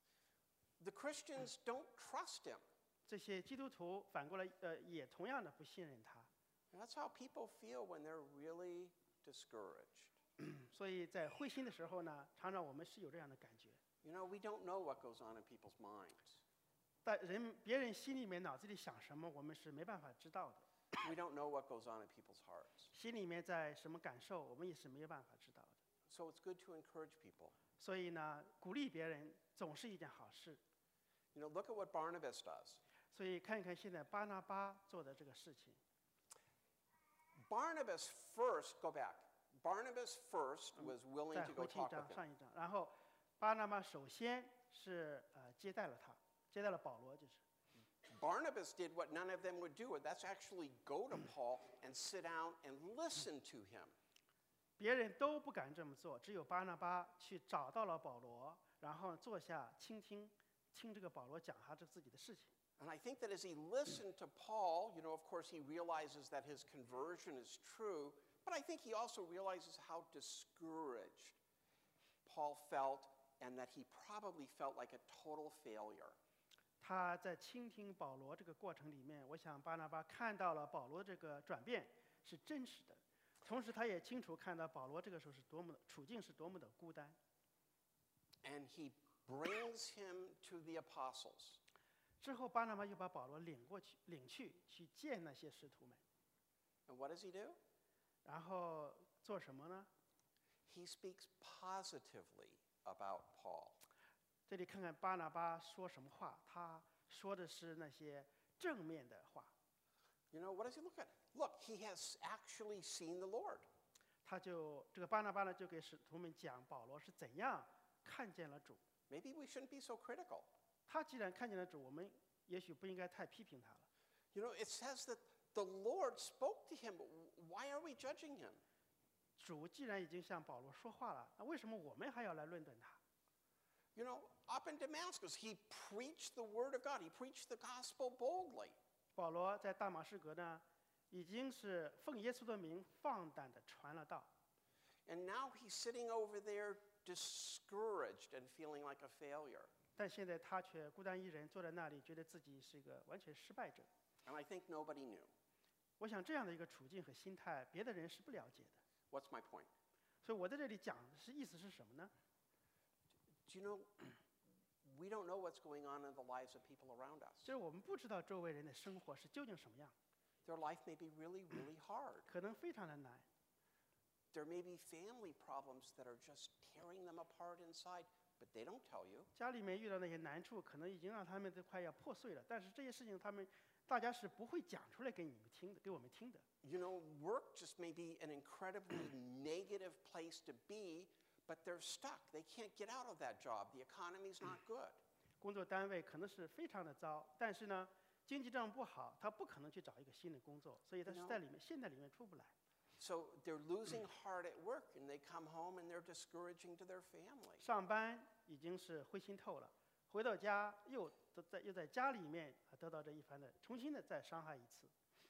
Speaker 1: The Christians don't trust him.
Speaker 2: 这些基督徒反过来也同样的不信任他。
Speaker 1: And that's how people feel when they're really discouraged.
Speaker 2: 所以在灰心的时候呢，常常我们是有这样的感觉。
Speaker 1: You know, we don't know what goes on in people's minds.
Speaker 2: 但别人心里面脑子里想什么，我们是没办法知道的。
Speaker 1: We don't know what goes on in people's hearts.
Speaker 2: 心里面在什么感受，我们也是没有办法知道的。
Speaker 1: So it's good to encourage people.
Speaker 2: 所以呢，鼓励别人总是一件好事。
Speaker 1: You know, look at what Barnabas does.
Speaker 2: 所以看一看现在巴拿巴做的这个事情。
Speaker 1: Barnabas first, go back. Barnabas first was willing
Speaker 2: 再
Speaker 1: to
Speaker 2: 回
Speaker 1: go
Speaker 2: 去一
Speaker 1: talk
Speaker 2: 章
Speaker 1: with him.
Speaker 2: 上一章，然后巴拿巴首先是接待了他，接待了保罗，就是。
Speaker 1: Barnabas did what none of them would do, and that's actually go to Paul and sit down and listen to him.
Speaker 2: 别人都不敢这么做，只有巴拿巴去找到了保罗，然后坐下倾听这个保罗讲他自己的事情。
Speaker 1: And I think that as he listened to Paul, of course, he realizes that his conversion is true, but I think he also realizes how discouraged Paul felt and that he probably felt like a total failure.
Speaker 2: 他在倾听保罗这个过程里面，我想巴拿巴看到了保罗这个转变是真实的，同时他也清楚看到保罗这个时候是多么的处境是多么的孤单。
Speaker 1: And he brings him to the apostles.
Speaker 2: 之后，巴拿巴又把保罗领去见那些使徒们。
Speaker 1: And what does he do?
Speaker 2: 然后做什么呢？
Speaker 1: He speaks positively about Paul.
Speaker 2: 这里看看巴拿巴说什么话，他说的是那些正面的话。
Speaker 1: What does he look at? Look, he has actually seen the Lord.
Speaker 2: 这个巴拿巴呢，就给使徒们讲保罗是怎样看见了主。
Speaker 1: Maybe we shouldn't be so critical.
Speaker 2: 他既然看见了主，我们也许不应该太批评他了。
Speaker 1: It says that the Lord spoke to him. Why are we judging him?
Speaker 2: 主既然已经向保罗说话了，那为什么我们还要来论断他？
Speaker 1: Up in Damascus, he preached the word of God. He preached the gospel boldly.
Speaker 2: 保罗在大马士革呢，已经是奉耶稣的名放胆地传了道。
Speaker 1: And now he's sitting over there discouraged and feeling like a failure.
Speaker 2: 但现在他却孤单一人坐在那里，觉得自己是一个完全失败者。
Speaker 1: And I think nobody knew.
Speaker 2: 我想这样的一个处境和心态，别的人是不了解的。
Speaker 1: What's my point?
Speaker 2: 所以我在这里讲的意思是什么呢？
Speaker 1: Do you know, we don't know what's going on in the lives of people around us.
Speaker 2: 就是我们不知道周围人的生活是究竟什么样，
Speaker 1: Their life may be really, really hard.
Speaker 2: 可能非常的难。
Speaker 1: There may be family problems that are just tearing them apart inside, but they don't tell you.
Speaker 2: 家里面遇到那些难处，可能已经让他们都快要破碎了，但是这些事情大家是不会讲出来给你们听的，给我们听的。
Speaker 1: Work just may be an incredibly negative place to be, but they're stuck. They can't get out of that job. The economy's not good.
Speaker 2: 工作单位可能是非常的糟，但是呢，经济状况不好，他不可能去找一个新的工作，所以他是陷在里面出不来。
Speaker 1: So they're losing heart at work, and they come home and they're discouraging to their family.
Speaker 2: 上班已经是灰心透了，回到家又在家里面得到这一番的重新的再伤害一次。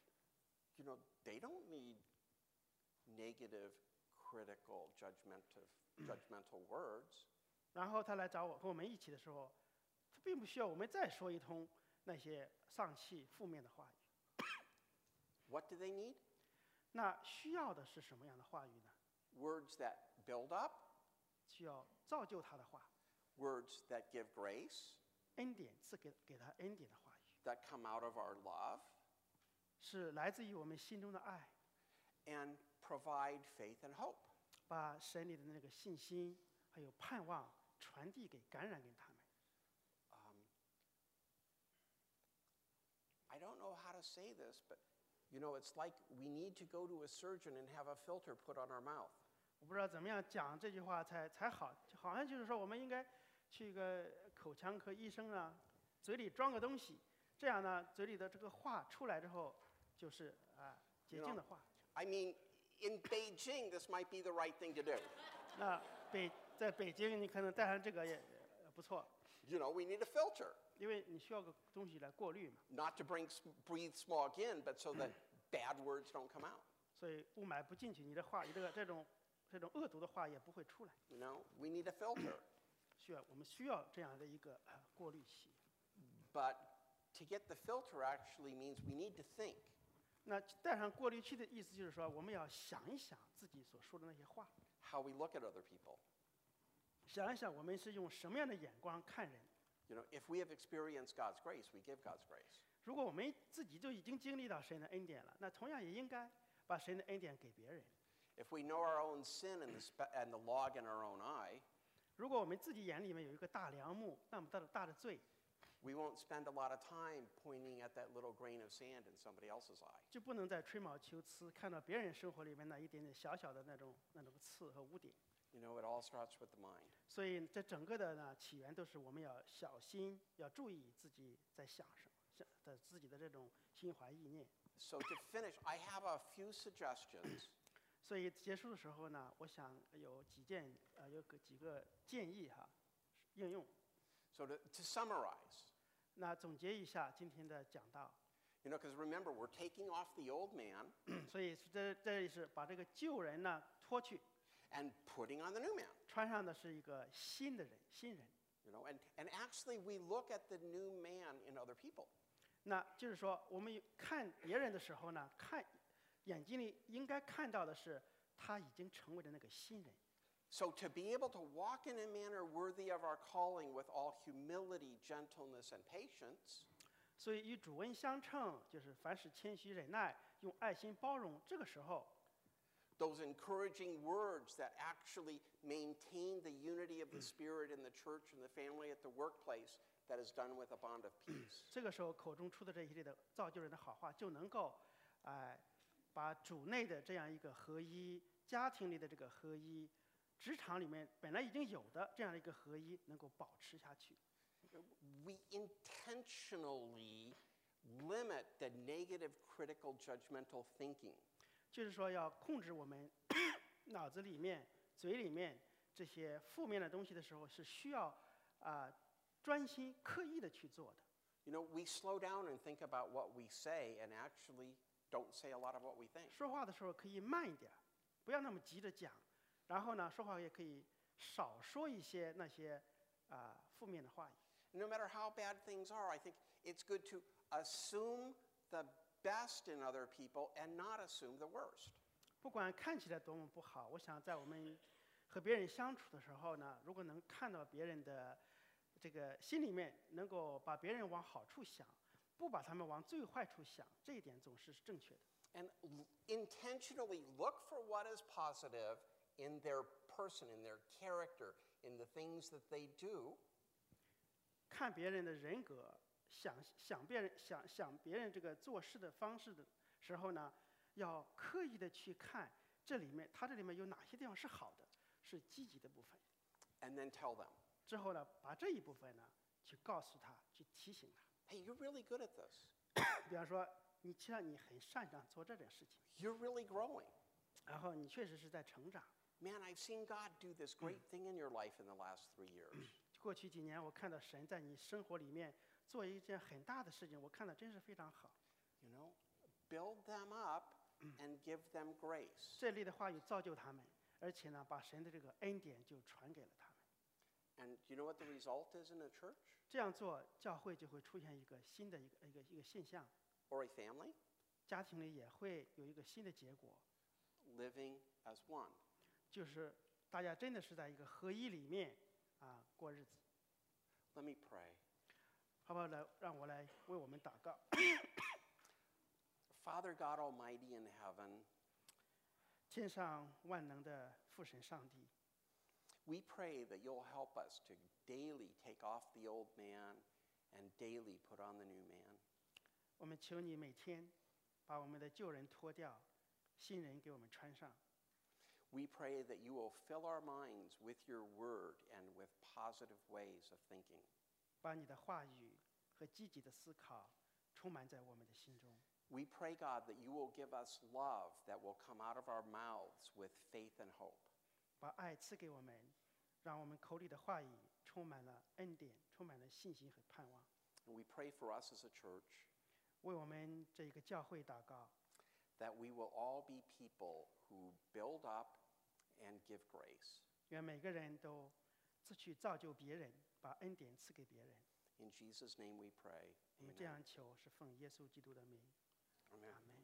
Speaker 1: They don't need negative, critical, judgmental words.
Speaker 2: 然后他来找我和我们一起的时候，他并不需要我们再说一通那些丧气、负面的话语。
Speaker 1: What do they need?
Speaker 2: 那需要的是什么样的话语呢？
Speaker 1: Words that build up,
Speaker 2: 需要造就他的话，
Speaker 1: words that give grace,
Speaker 2: 恩典赐给他恩典的话语，
Speaker 1: that come out of our love,
Speaker 2: 是来自于我们心中的爱，
Speaker 1: and provide faith and hope.
Speaker 2: 把神里的那个信心还有盼望传递感染给他们。
Speaker 1: I don't know how to say this, but it's like we need to go to a surgeon and have a filter put on our mouth.
Speaker 2: 我不知道怎么样讲这句话才好，好像就是说我们应该去一个口腔科医生啊，嘴里装个东西，这样呢，嘴里的这个话出来之后就是洁净的话。
Speaker 1: I mean, in Beijing, this might be the right thing to do.
Speaker 2: 那在北京，你可能带上这个也不错，
Speaker 1: We need a filter,
Speaker 2: 因为你需要个东西来过滤嘛，
Speaker 1: not to breathe smog in, but so that bad words don't come out.
Speaker 2: 所以雾霾不进去，你的话语这种恶毒的话也不会出来。
Speaker 1: We need a filter.
Speaker 2: 我们需要这样的一个过滤器。
Speaker 1: But to get the filter actually means we need to think.
Speaker 2: 那带上过滤器的意思就是说，我们要想一想自己所说的那些话，
Speaker 1: How we look at other people.
Speaker 2: 想一想我们是用什么样的眼光看人。
Speaker 1: If we have experienced God's grace, we give God's grace.
Speaker 2: 如果我们自己就已经经历到神的恩典了，那同样也应该把神的恩典给别人。
Speaker 1: If we know our own sin and the log in our own eye,
Speaker 2: 如果我们自己眼里面有一个大梁木，那么大的罪，
Speaker 1: we won't spend a lot of time pointing at that little grain of sand in somebody else's eye.
Speaker 2: 就不能再吹毛求疵，看到别人生活里面那一点点小小的那种刺和污点。
Speaker 1: It all starts with the mind.
Speaker 2: 所以这整个的呢起源都是我们要小心，要注意自己在想什么，自己的这种心怀意念。
Speaker 1: So to finish, I have a few suggestions.
Speaker 2: 所以结束的时候呢，我想有几个建议应用。
Speaker 1: So to summarize,
Speaker 2: 那总结一下今天的讲道，
Speaker 1: Because remember, we're taking off the old man
Speaker 2: 所以这里是把这个旧人呢脱去，
Speaker 1: and putting on the new man.
Speaker 2: 穿上的是一个新的人，新人。
Speaker 1: And actually, we look at the new man in other people.
Speaker 2: 那就是说，我们看别人的时候呢，眼睛里应该看到的是他已经成为了那个新人。
Speaker 1: So to be able to walk in a manner worthy of our calling with all humility, gentleness, and patience,
Speaker 2: 所以与主恩相称，就是凡事谦虚忍耐，用爱心包容。这个时候，
Speaker 1: those encouraging words that actually maintain the unity of the Spirit in the church and the family at the workplace that is done with a bond of peace.
Speaker 2: 这个时候口中出的这一系列的造就人的好话，就能够，把主内的这样一个合一，家庭里的这个合一，职场里面本来已经有的这样的一个合一，能够保持下去。
Speaker 1: We intentionally limit the negative, critical, judgmental thinking.
Speaker 2: 就是说，要控制我们脑子里面、嘴里面这些负面的东西的时候，是需要专心刻意的去做的。
Speaker 1: We slow down and think about what we say and actually don't say a lot of what we think.
Speaker 2: 说话的时候可以慢一点，不要那么急着讲。然后呢，说话也可以少说一些那些负面的话语。
Speaker 1: No matter how bad things are, I think it's good to assume the best in other people and not assume the worst.
Speaker 2: 不管看起来多么不好，我想在我们和别人相处的时候呢，如果能看到别人的这个心里面，能够把别人往好处想，不把他们往最坏处想，这一点总是正确的。
Speaker 1: And intentionally look for what is positive in their person, in their character, in the things that they do.
Speaker 2: 看别人的人格，想别人这个做事的方式的时候呢，要刻意的去看这里面有哪些地方是好的，是积极的部分。
Speaker 1: And then tell them,
Speaker 2: 之后呢，把这一部分呢去告诉他，去提醒他。
Speaker 1: hey, you're really good at this.
Speaker 2: 比方说，你很擅长做这点事情，
Speaker 1: You're really growing.
Speaker 2: 然后你确实是在成长。
Speaker 1: Man, I've seen God do this great thing in your life in the last 3 years.
Speaker 2: 过去几年，我看到神在你生活里面做一件很大的事情，我看到真是非常好。
Speaker 1: Build them up and give them grace.
Speaker 2: 这类的话语造就他们，而且呢，把神的这个恩典就传给了他们。
Speaker 1: And you know what the result is in a church
Speaker 2: 这样做，教会就会出现一个新的一个现象，
Speaker 1: or a family?
Speaker 2: 家庭里也会有一个新的结果，
Speaker 1: Living as one.
Speaker 2: 就是大家真的是在一个合一里面过日子。
Speaker 1: Let me pray.
Speaker 2: 好不好？让我来为我们祷告。
Speaker 1: Father God Almighty in heaven,
Speaker 2: 天上万能的父神上帝，
Speaker 1: we pray that you'll help us to daily take off the old man and daily put on the new man.
Speaker 2: 我们求你每天把我们的旧人脱掉，新人给我们穿上。
Speaker 1: We pray that you will fill our minds with your word and with positive ways of thinking.
Speaker 2: 把你的话语和积极的思考充满在我们的心中。
Speaker 1: We pray, God, that you will give us love that will come out of our mouths with faith and hope.
Speaker 2: 把爱赐给我们，让我们口里的话语充满了恩典，充满了信心和盼望。
Speaker 1: And we pray for us as a church
Speaker 2: 为我们这个教会祷告，
Speaker 1: that we will all be people who build up and give grace.
Speaker 2: 愿每个人都自去造就别人，把恩典赐给别人。
Speaker 1: In Jesus' name we pray.
Speaker 2: 我们这样求，是奉耶稣基督的名。
Speaker 1: Amen.
Speaker 2: 阿门。